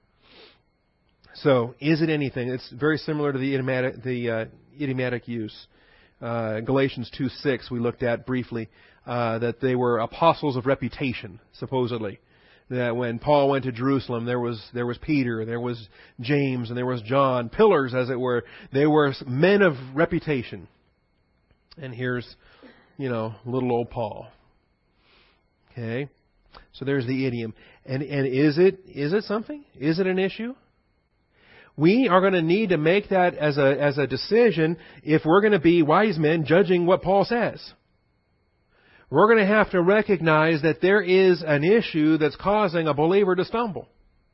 So, is it anything? It's very similar to the idiomatic, the uh, idiomatic use. Uh, Galatians two six we looked at briefly, uh, that they were apostles of reputation, supposedly. That when Paul went to Jerusalem, there was there was Peter, there was James, and there was John, pillars, as it were. They were men of reputation. And here's, you know, little old Paul. Okay, so there's the idiom. And and is it is it something? Is it an issue? We are going to need to make that as a as a decision if we're going to be wise men judging what Paul says. We're going to have to recognize that there is an issue that's causing a believer to stumble.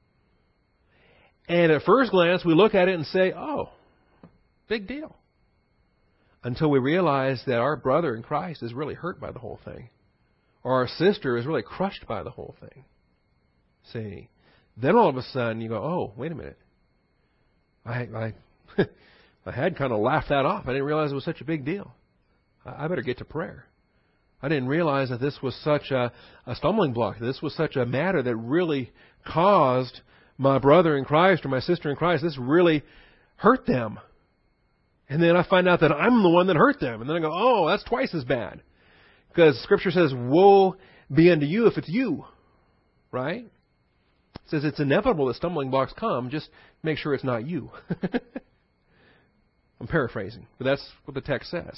And at first glance, we look at it and say, oh, big deal. Until we realize that our brother in Christ is really hurt by the whole thing. Or our sister is really crushed by the whole thing. See? Then all of a sudden you go, oh, wait a minute. I I, I had kind of laughed that off. I didn't realize it was such a big deal. I better get to prayer. I didn't realize that this was such a, a stumbling block. This was such a matter that really caused my brother in Christ or my sister in Christ. This really hurt them. And then I find out that I'm the one that hurt them. And then I go, oh, that's twice as bad. Because Scripture says, woe be unto you if it's you. Right? It says it's inevitable that stumbling blocks come. Just make sure it's not you. I'm paraphrasing, but that's what the text says.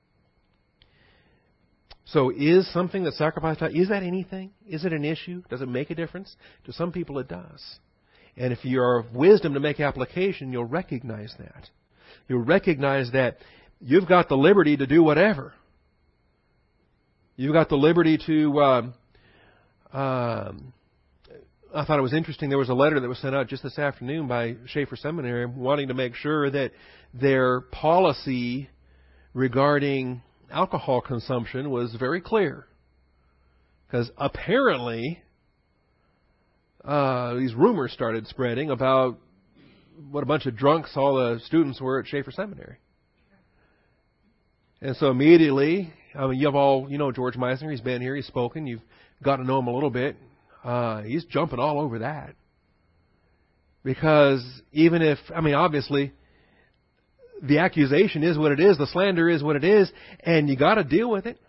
So is something that sacrificed, is that anything? Is it an issue? Does it make a difference? To some people it does. And if you're of wisdom to make application, you'll recognize that. You'll recognize that you've got the liberty to do whatever. You've got the liberty to... Um, um, I thought it was interesting. There was a letter that was sent out just this afternoon by Schaeffer Seminary wanting to make sure that their policy regarding alcohol consumption was very clear. Because apparently uh, these rumors started spreading about what a bunch of drunks all the students were at Schaeffer Seminary. And so immediately, I mean, you have all, you know George Meissner, he's been here, he's spoken, you've got to know him a little bit. Uh, he's jumping all over that. Because even if, I mean, obviously, the accusation is what it is, the slander is what it is, and you got to deal with it.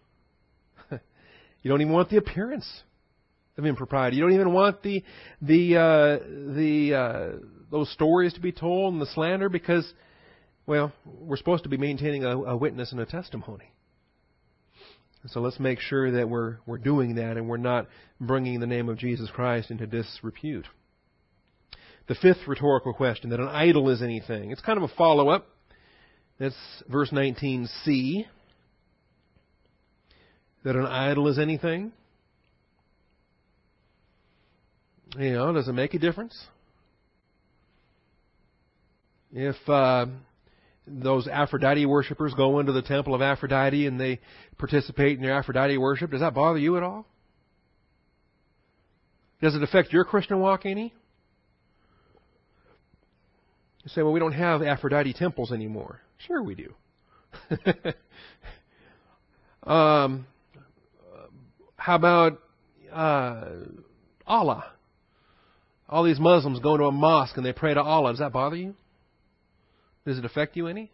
You don't even want the appearance of impropriety. You don't even want the the uh, the uh, those stories to be told and the slander because, well, we're supposed to be maintaining a, a witness and a testimony. So let's make sure that we're we're doing that and we're not bringing the name of Jesus Christ into disrepute. The fifth rhetorical question, that an idol is anything. It's kind of a follow-up. That's verse nineteen c. That an idol is anything. You know, does it make a difference? If uh, those Aphrodite worshippers go into the temple of Aphrodite and they participate in their Aphrodite worship, does that bother you at all? Does it affect your Christian walk any? You say, well, we don't have Aphrodite temples anymore. Sure we do. um, how about uh, Allah? All these Muslims go to a mosque and they pray to Allah. Does that bother you? Does it affect you any?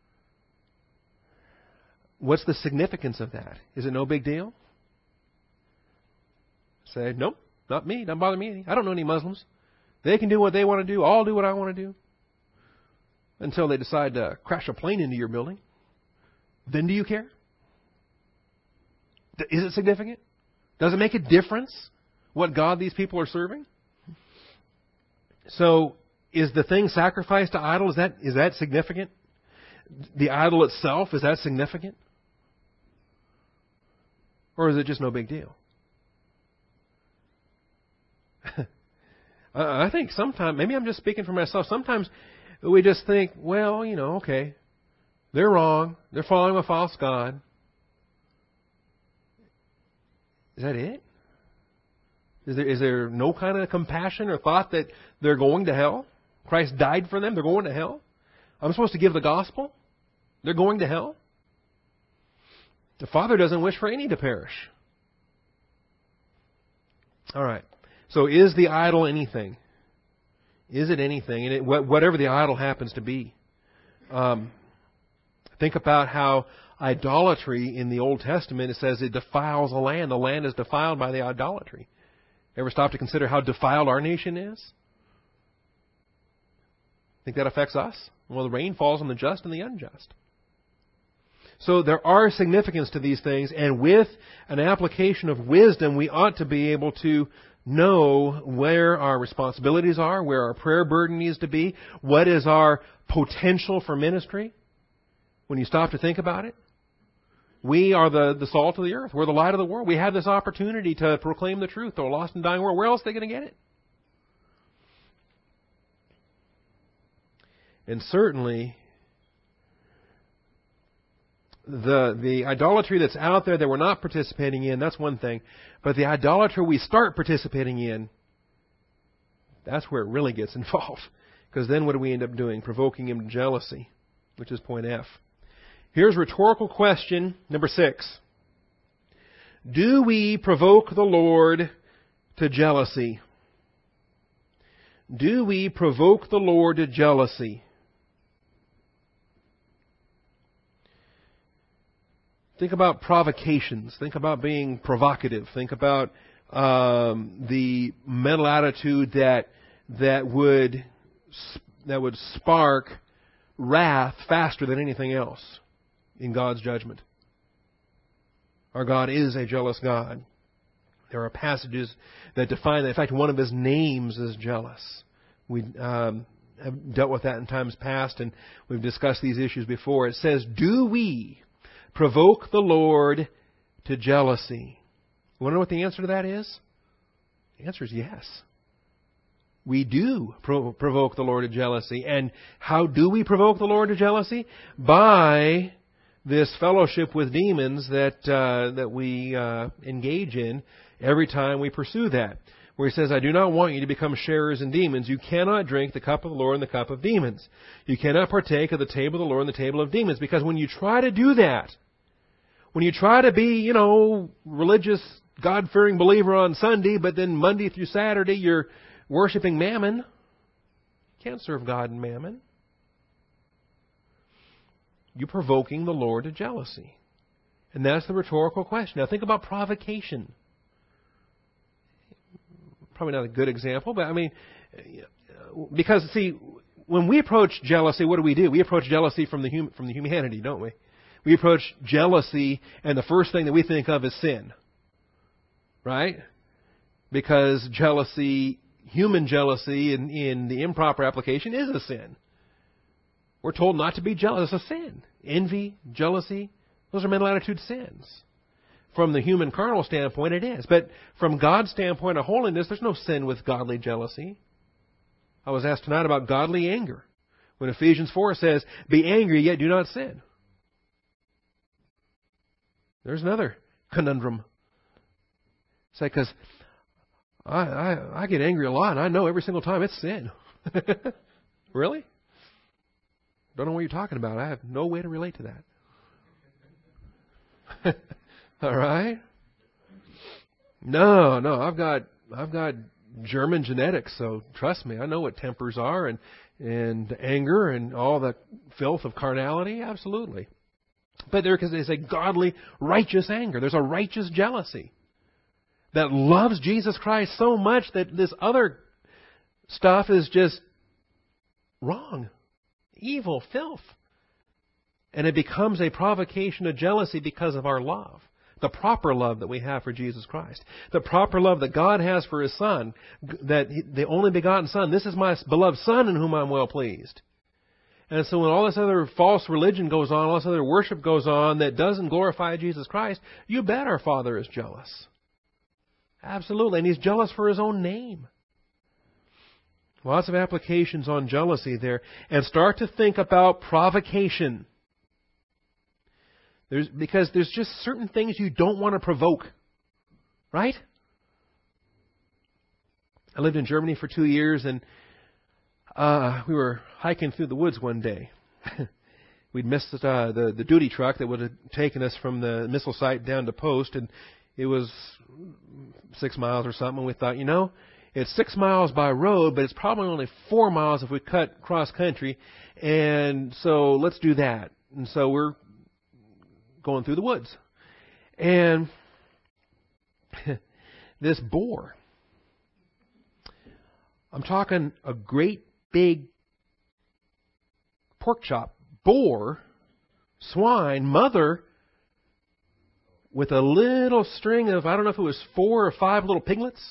What's the significance of that? Is it no big deal? Say, nope, not me. Doesn't bother me any. I don't know any Muslims. They can do what they want to do. I'll do what I want to do. Until they decide to crash a plane into your building. Then do you care? Is it significant? Does it make a difference what God these people are serving? So, is the thing sacrificed to idol, is that is that significant? The idol itself, is that significant? Or is it just no big deal? I think sometimes, maybe I'm just speaking for myself, sometimes we just think, well, you know, okay, they're wrong, they're following a false god. Is that it? Is there, is there no kind of compassion or thought that they're going to hell? Christ died for them, they're going to hell? I'm supposed to give the gospel? They're going to hell? The Father doesn't wish for any to perish. All right. So is the idol anything? Is it anything? And it, whatever the idol happens to be. Um, think about how idolatry in the Old Testament, it says it defiles the land. The land is defiled by the idolatry. Ever stop to consider how defiled our nation is? Think that affects us? Well, the rain falls on the just and the unjust. So there are significance to these things, and with an application of wisdom, we ought to be able to know where our responsibilities are, where our prayer burden needs to be, what is our potential for ministry. When you stop to think about it, we are the, the salt of the earth. We're the light of the world. We have this opportunity to proclaim the truth to a lost and dying world. Where else are they going to get it? And certainly, the the idolatry that's out there that we're not participating in, that's one thing. But the idolatry we start participating in, that's where it really gets involved. Because then what do we end up doing? Provoking him to jealousy, which is point F. Here's rhetorical question number six. Do we provoke the Lord to jealousy? Do we provoke the Lord to jealousy? Think about provocations. Think about being provocative. Think about um, the mental attitude that that would that would spark wrath faster than anything else in God's judgment. Our God is a jealous God. There are passages that define that. In fact, one of His names is jealous. We um, have dealt with that in times past, and we've discussed these issues before. It says, "Do we provoke the Lord to jealousy?" You want to know what the answer to that is? The answer is yes. We do pro- provoke the Lord to jealousy. And how do we provoke the Lord to jealousy? By this fellowship with demons that uh, that we uh, engage in every time we pursue that. Where He says, "I do not want you to become sharers in demons. You cannot drink the cup of the Lord and the cup of demons. You cannot partake of the table of the Lord and the table of demons." Because when you try to do that, when you try to be, you know, religious, God-fearing believer on Sunday, but then Monday through Saturday you're worshiping mammon, you can't serve God and mammon. You're provoking the Lord to jealousy. And that's the rhetorical question. Now think about provocation. Probably not a good example, but I mean, because see, when we approach jealousy, what do we do? We approach jealousy from the hum, from the humanity, don't we? We approach jealousy, and the first thing that we think of is sin, right? Because jealousy, human jealousy, in, in the improper application, is a sin. We're told not to be jealous. It's a sin. Envy, jealousy, those are mental attitude sins. From the human carnal standpoint, it is. But from God's standpoint of holiness, there's no sin with godly jealousy. I was asked tonight about godly anger. When Ephesians four says, "Be angry, yet do not sin." There's another conundrum. It's like, because I, I, I get angry a lot, and I know every single time it's sin. Really? Don't know what you're talking about. I have no way to relate to that. All right? No, no, I've got I've got German genetics, so trust me, I know what tempers are and and anger and all the filth of carnality. Absolutely. But there is a godly, righteous anger. There's a righteous jealousy that loves Jesus Christ so much that this other stuff is just wrong, evil, filth. And it becomes a provocation of jealousy because of our love. The proper love that we have for Jesus Christ. The proper love that God has for His Son. That he, the only begotten Son. This is my beloved Son in whom I'm well pleased. And so when all this other false religion goes on, all this other worship goes on that doesn't glorify Jesus Christ, you bet our Father is jealous. Absolutely. And He's jealous for His own name. Lots of applications on jealousy there. And start to think about provocation. There's, because there's just certain things you don't want to provoke. Right? I lived in Germany for two years and uh, we were hiking through the woods one day. We'd missed uh, the, the duty truck that would have taken us from the missile site down to post, and it was six miles or something. And we thought, you know, it's six miles by road, but it's probably only four miles if we cut cross country. And so let's do that. And so we're going through the woods. And this boar, I'm talking a great big pork chop, boar, swine, mother, with a little string of, I don't know if it was four or five little piglets.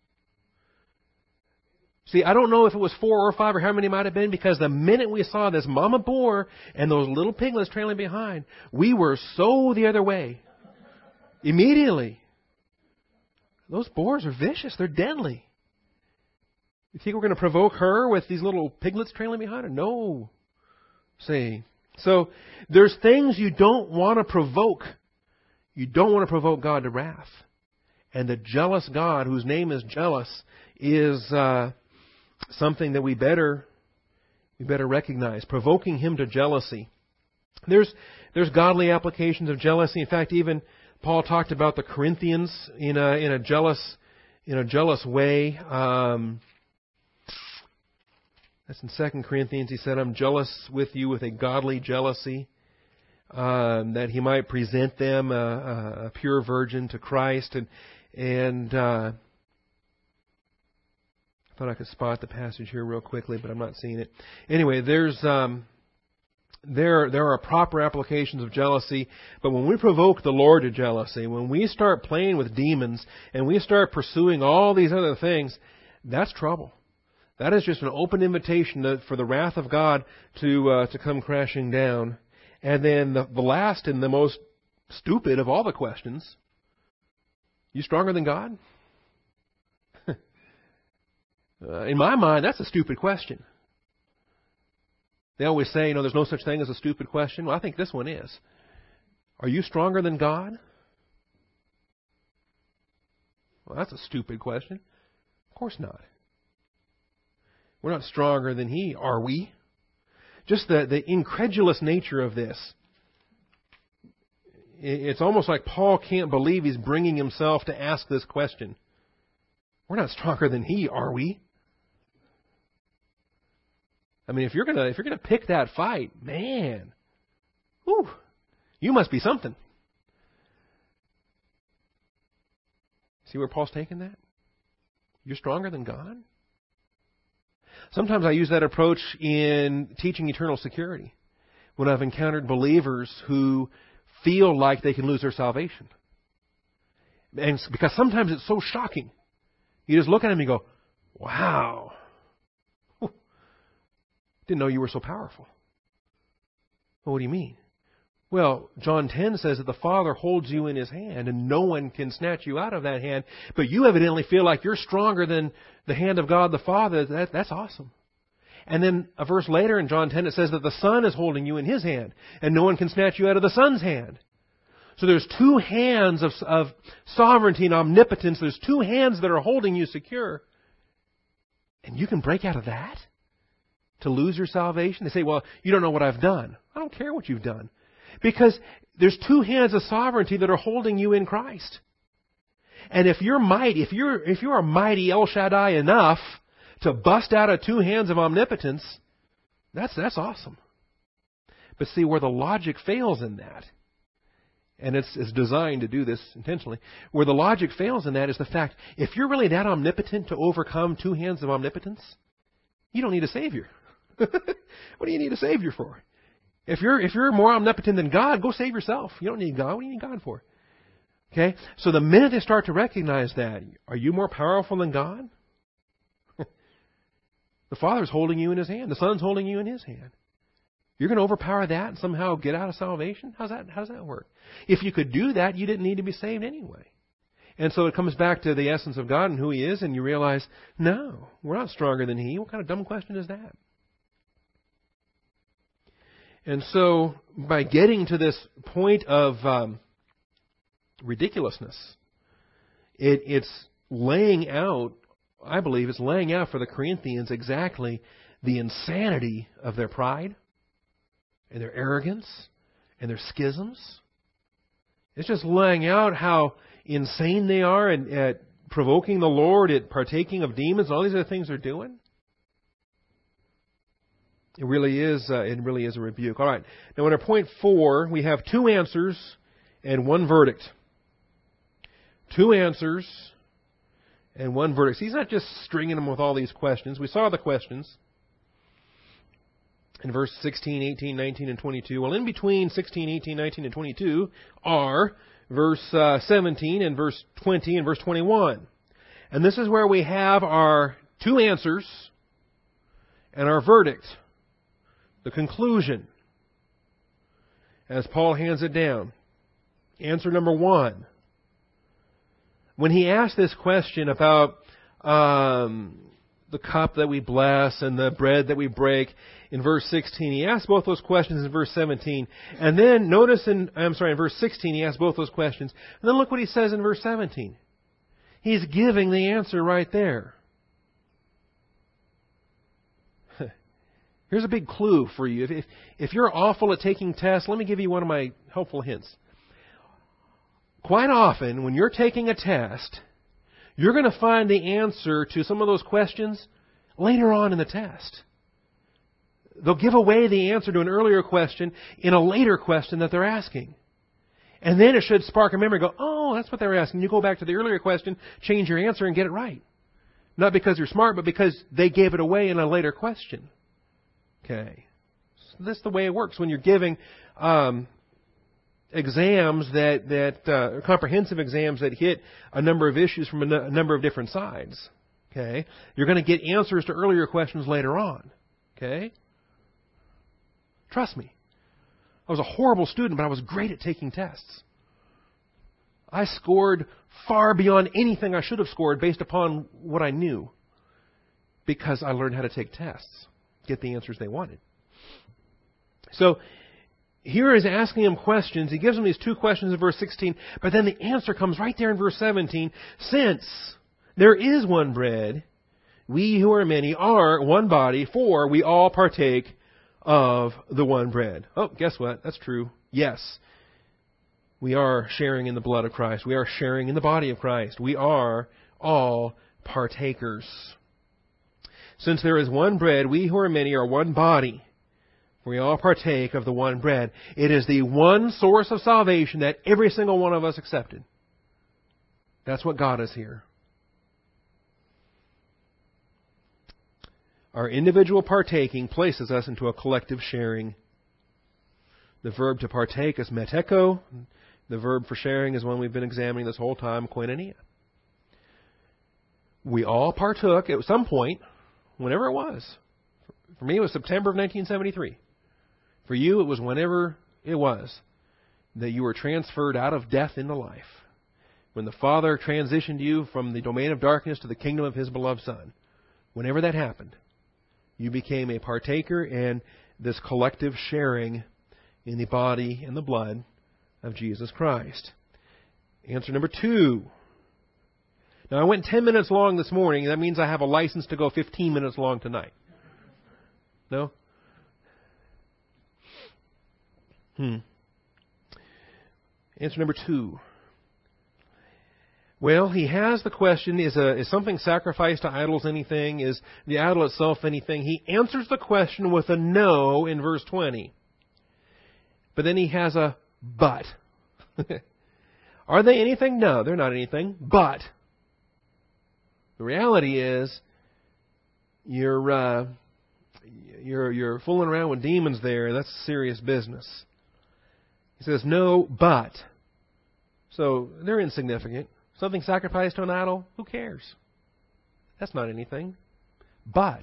See, I don't know if it was four or five or how many it might have been, because the minute we saw this mama boar and those little piglets trailing behind, we were so the other way. Immediately. Those boars are vicious. They're deadly. You think we're going to provoke her with these little piglets trailing behind her? No. See. So, there's things you don't want to provoke. You don't want to provoke God to wrath. And the jealous God, whose name is jealous, is uh, something that we better we better recognize. Provoking Him to jealousy. There's there's godly applications of jealousy. In fact, even Paul talked about the Corinthians in a in a jealous in a jealous way. Um, that's in Second Corinthians. He said, "I'm jealous with you with a godly jealousy, um, that He might present them a, a pure virgin to Christ." And and uh, I thought I could spot the passage here real quickly, but I'm not seeing it. Anyway, there's um, there there are proper applications of jealousy, but when we provoke the Lord to jealousy, when we start playing with demons and we start pursuing all these other things, that's trouble. That is just an open invitation to, for the wrath of God to uh, to come crashing down. And then the, the last and the most stupid of all the questions: you stronger than God? uh, in my mind, that's a stupid question. They always say, you know, there's no such thing as a stupid question. Well, I think this one is. Are you stronger than God? Well, that's a stupid question. Of course not. We're not stronger than He, are we? Just the, the incredulous nature of this. It's almost like Paul can't believe he's bringing himself to ask this question. We're not stronger than He, are we? I mean, if you're gonna if you're gonna pick that fight, man, whew, you must be something. See where Paul's taking that? You're stronger than God? Sometimes I use that approach in teaching eternal security when I've encountered believers who feel like they can lose their salvation. And it's because sometimes it's so shocking. You just look at them and you go, wow, whew, didn't know you were so powerful. Well, what do you mean? Well, John ten says that the Father holds you in His hand and no one can snatch you out of that hand. But you evidently feel like you're stronger than the hand of God the Father. That, that's awesome. And then a verse later in John ten it says that the Son is holding you in His hand and no one can snatch you out of the Son's hand. So there's two hands of, of sovereignty and omnipotence. There's two hands that are holding you secure. And you can break out of that? to lose your salvation? They say, well, you don't know what I've done. I don't care what you've done. Because there's two hands of sovereignty that are holding you in Christ. And if you're mighty, if you're, if you are mighty El Shaddai enough to bust out of two hands of omnipotence, that's, that's awesome. But see, where the logic fails in that, and it's, it's designed to do this intentionally, where the logic fails in that is the fact, if you're really that omnipotent to overcome two hands of omnipotence, you don't need a Savior. What do you need a Savior for? If you're, if you're more omnipotent than God, go save yourself. You don't need God. What do you need God for? Okay? So the minute they start to recognize that, are you more powerful than God? The Father's holding you in His hand. The Son's holding you in His hand. You're going to overpower that and somehow get out of salvation? How's that, how does that work? If you could do that, you didn't need to be saved anyway. And so it comes back to the essence of God and who He is, and you realize, no, we're not stronger than He. What kind of dumb question is that? And so, by getting to this point of um, ridiculousness, it, it's laying out, I believe, it's laying out for the Corinthians exactly the insanity of their pride and their arrogance and their schisms. It's just laying out how insane they are at, at provoking the Lord, at partaking of demons, and all these other things they're doing. It really is. Uh, it really is a rebuke. All right. Now, under point four, we have two answers and one verdict. Two answers and one verdict. So he's not just stringing them with all these questions. We saw the questions in verse sixteen, eighteen, nineteen, and twenty-two. Well, in between sixteen, eighteen, nineteen, and twenty-two are verse uh, seventeen and verse twenty and verse twenty-one. And this is where we have our two answers and our verdict. The conclusion, as Paul hands it down. Answer number one. When he asked this question about um, the cup that we bless and the bread that we break in verse sixteen, he asked both those questions in verse seventeen. And then notice in, I'm sorry, in verse sixteen he asked both those questions. And then look what he says in verse seventeen. He's giving the answer right there. Here's a big clue for you. If, if, if you're awful at taking tests, let me give you one of my helpful hints. Quite often, when you're taking a test, you're going to find the answer to some of those questions later on in the test. They'll give away the answer to an earlier question in a later question that they're asking. And then it should spark a memory and go, oh, that's what they were asking. You go back to the earlier question, change your answer, and get it right. Not because you're smart, but because they gave it away in a later question. Okay. So that's the way it works when you're giving um, exams that, that uh, comprehensive exams that hit a number of issues from a, n- a number of different sides. Okay. You're going to get answers to earlier questions later on. Okay. Trust me. I was a horrible student, but I was great at taking tests. I scored far beyond anything I should have scored based upon what I knew because I learned how to take tests. Get the answers they wanted. So here is asking him questions. He gives them these two questions in verse sixteen, but then the answer comes right there in verse seventeen. Since there is one bread, we who are many are one body, for we all partake of the one bread. Oh, guess what? That's true. Yes. We are sharing in the blood of Christ. We are sharing in the body of Christ. We are all partakers. Since there is one bread, we who are many are one body. We all partake of the one bread. It is the one source of salvation that every single one of us accepted. That's what got us here. Our individual partaking places us into a collective sharing. The verb to partake is meteko. The verb for sharing is one we've been examining this whole time, koinonia. We all partook at some point, whenever it was. For me, it was September of nineteen seventy-three. For you, it was whenever it was that you were transferred out of death into life. When the Father transitioned you from the domain of darkness to the kingdom of His beloved Son. Whenever that happened, you became a partaker in this collective sharing in the body and the blood of Jesus Christ. Answer number two. Now, I went ten minutes long this morning. That means I have a license to go fifteen minutes long tonight. No? Hmm. Answer number two. Well, he has the question, is, a, is something sacrificed to idols anything? Is the idol itself anything? He answers the question with a no in verse twenty. But then he has a but. Are they anything? No, they're not anything. But the reality is, you're uh, you're you're fooling around with demons there. That's serious business. He says no, but. So they're insignificant. Something sacrificed to an idol, who cares? That's not anything. But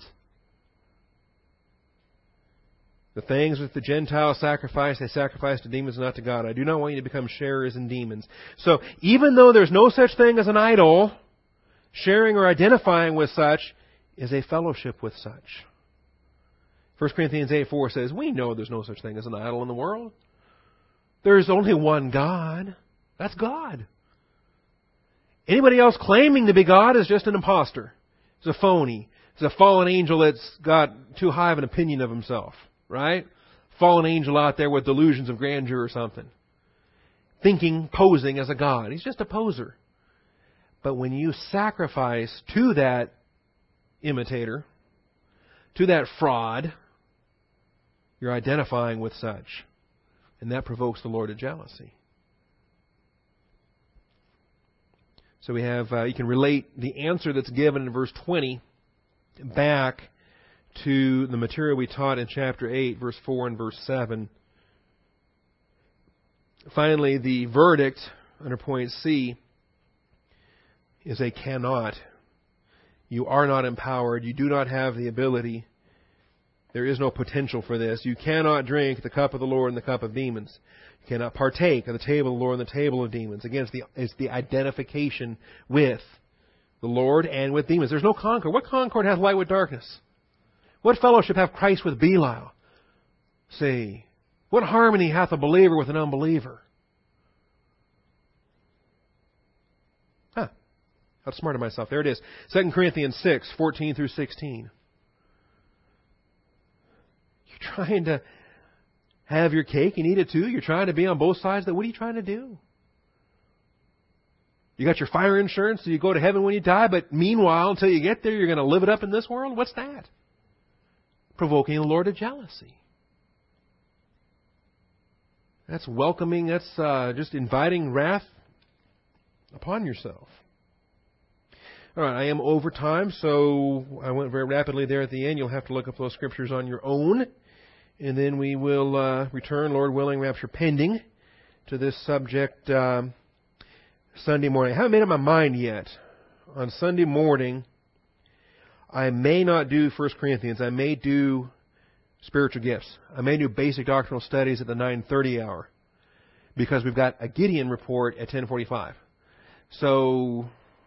the things that the Gentiles sacrifice, they sacrifice to demons, not to God. I do not want you to become sharers in demons. So even though there's no such thing as an idol, sharing or identifying with such is a fellowship with such. First Corinthians eight four says, we know there's no such thing as an idol in the world. There's only one God. That's God. Anybody else claiming to be God is just an imposter. It's a phony. It's a fallen angel that's got too high of an opinion of himself. Right? Fallen angel out there with delusions of grandeur or something. Thinking, posing as a god. He's just a poser. But when you sacrifice to that imitator, to that fraud, you're identifying with such. And that provokes the Lord to jealousy. So we have, uh, you can relate the answer that's given in verse twenty back to the material we taught in chapter eight, verse four and verse seven. Finally, the verdict under point C is a cannot. You are not empowered. You do not have the ability. There is no potential for this. You cannot drink the cup of the Lord and the cup of demons. You cannot partake of the table of the Lord and the table of demons. Again, it's the, it's the identification with the Lord and with demons. There's no concord. What concord hath light with darkness? What fellowship hath Christ with Belial? See, what harmony hath a believer with an unbeliever? Huh. Outsmarted myself. There it is. Second Corinthians six, fourteen through sixteen. You're trying to have your cake and eat it too. You're trying to be on both sides. What are you trying to do? You got your fire insurance so you go to heaven when you die, but meanwhile, until you get there, you're going to live it up in this world? What's that? Provoking the Lord to jealousy. That's welcoming, that's uh, just inviting wrath upon yourself. All right, I am over time, so I went very rapidly there at the end. You'll have to look up those scriptures on your own. And then we will uh, return, Lord willing, rapture pending, to this subject um, Sunday morning. I haven't made up my mind yet. On Sunday morning, I may not do First Corinthians. I may do spiritual gifts. I may do basic doctrinal studies at the nine thirty hour, because we've got a Gideon report at ten forty-five. So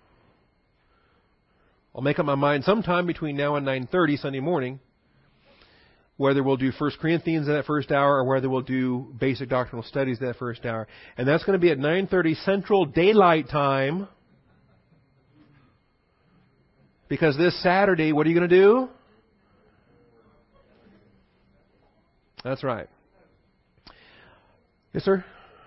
I'll make up my mind sometime between now and nine thirty Sunday morning whether we'll do First Corinthians in that first hour or whether we'll do basic doctrinal studies that first hour. And that's going to be at nine thirty Central Daylight Time. Because this Saturday, what are you going to do? That's right. Yes, sir?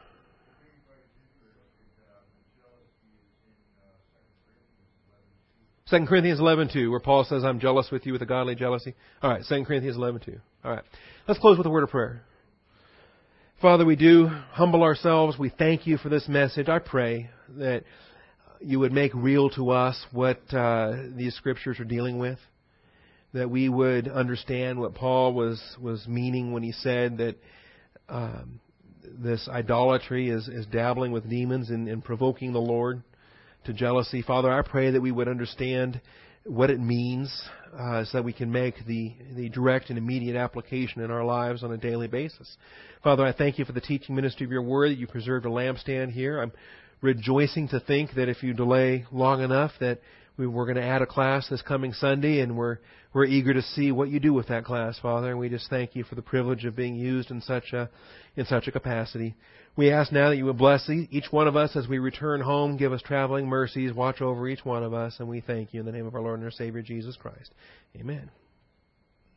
Second Corinthians eleven two, where Paul says, I'm jealous with you with a godly jealousy. All right, Second Corinthians eleven two. All right, let's close with a word of prayer. Father, we do humble ourselves. We thank you for this message. I pray that you would make real to us what uh, these scriptures are dealing with, that we would understand what Paul was, was meaning when he said that um, this idolatry is, is dabbling with demons and, and provoking the Lord to jealousy. Father, I pray that we would understand what it means uh, so that we can make the, the direct and immediate application in our lives on a daily basis. Father, I thank you for the teaching ministry of your word, that you preserved a lampstand here. I'm rejoicing to think that if you delay long enough that we we're going to add a class this coming Sunday, and we're we're eager to see what you do with that class, Father. And we just thank you for the privilege of being used in such a in such a capacity. We ask now that you would bless each one of us as we return home. Give us traveling mercies. Watch over each one of us. And we thank you in the name of our Lord and our Savior, Jesus Christ. Amen.